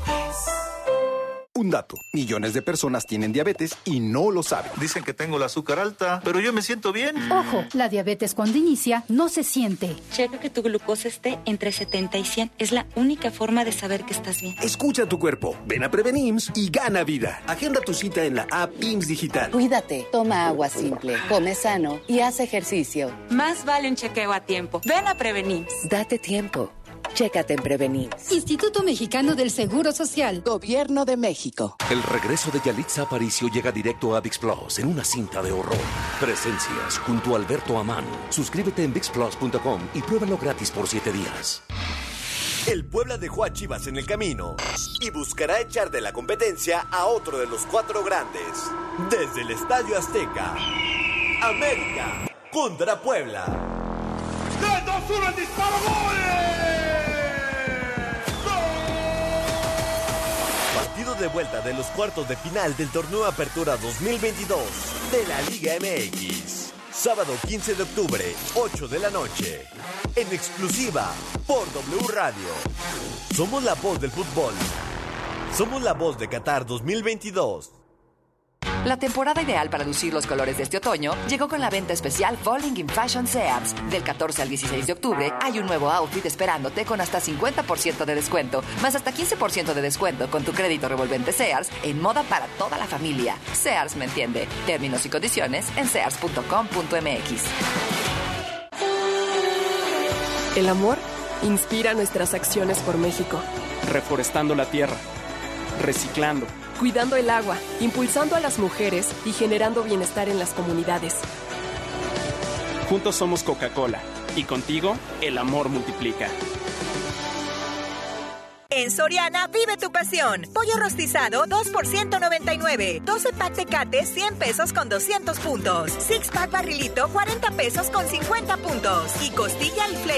Un dato, millones de personas tienen diabetes y no lo saben. Dicen que tengo el azúcar alta, pero yo me siento bien. Ojo, la diabetes cuando inicia no se siente. Checa que tu glucosa esté entre setenta y cien. Es la única forma de saber que estás bien. Escucha tu cuerpo, ven a Prevenims y gana vida. Agenda tu cita en la app I M S S Digital. Cuídate, toma agua simple, come sano y haz ejercicio. Más vale un chequeo a tiempo. Ven a Prevenims. Date tiempo. Chécate en Prevenims. Instituto Mexicano del Seguro Social. Gobierno de México. El regreso de Yalitza Aparicio llega directo a ViX Plus en una cinta de horror. Presencias junto a Alberto Amán. Suscríbete en vix plus punto com y pruébalo gratis por siete días. El Puebla dejó a Chivas en el camino y buscará echar de la competencia a otro de los cuatro grandes. Desde el Estadio Azteca, América contra Puebla. tres, dos, uno, el disparo, ¡gol! Partido de vuelta de los cuartos de final del Torneo Apertura dos mil veintidós de la Liga M X. Sábado quince de octubre, ocho de la noche. En exclusiva por W Radio. Somos la voz del fútbol. Somos la voz de Qatar dos mil veintidós. La temporada ideal para lucir los colores de este otoño llegó con la venta especial Falling in Fashion Sears. Del catorce al dieciséis de octubre hay un nuevo outfit esperándote con hasta cincuenta por ciento de descuento, más hasta quince por ciento de descuento con tu crédito revolvente Sears en moda para toda la familia. Sears me entiende. Términos y condiciones en sears punto com punto m x. El amor inspira nuestras acciones por México. Reforestando la tierra, reciclando, cuidando el agua, impulsando a las mujeres y generando bienestar en las comunidades. Juntos somos Coca-Cola y contigo el amor multiplica. En Soriana, vive tu pasión. Pollo rostizado, dos por ciento noventa y nueve. doce pack Tecate, cien pesos con doscientos puntos. Six pack barrilito, cuarenta pesos con cincuenta puntos. Y costilla y flecha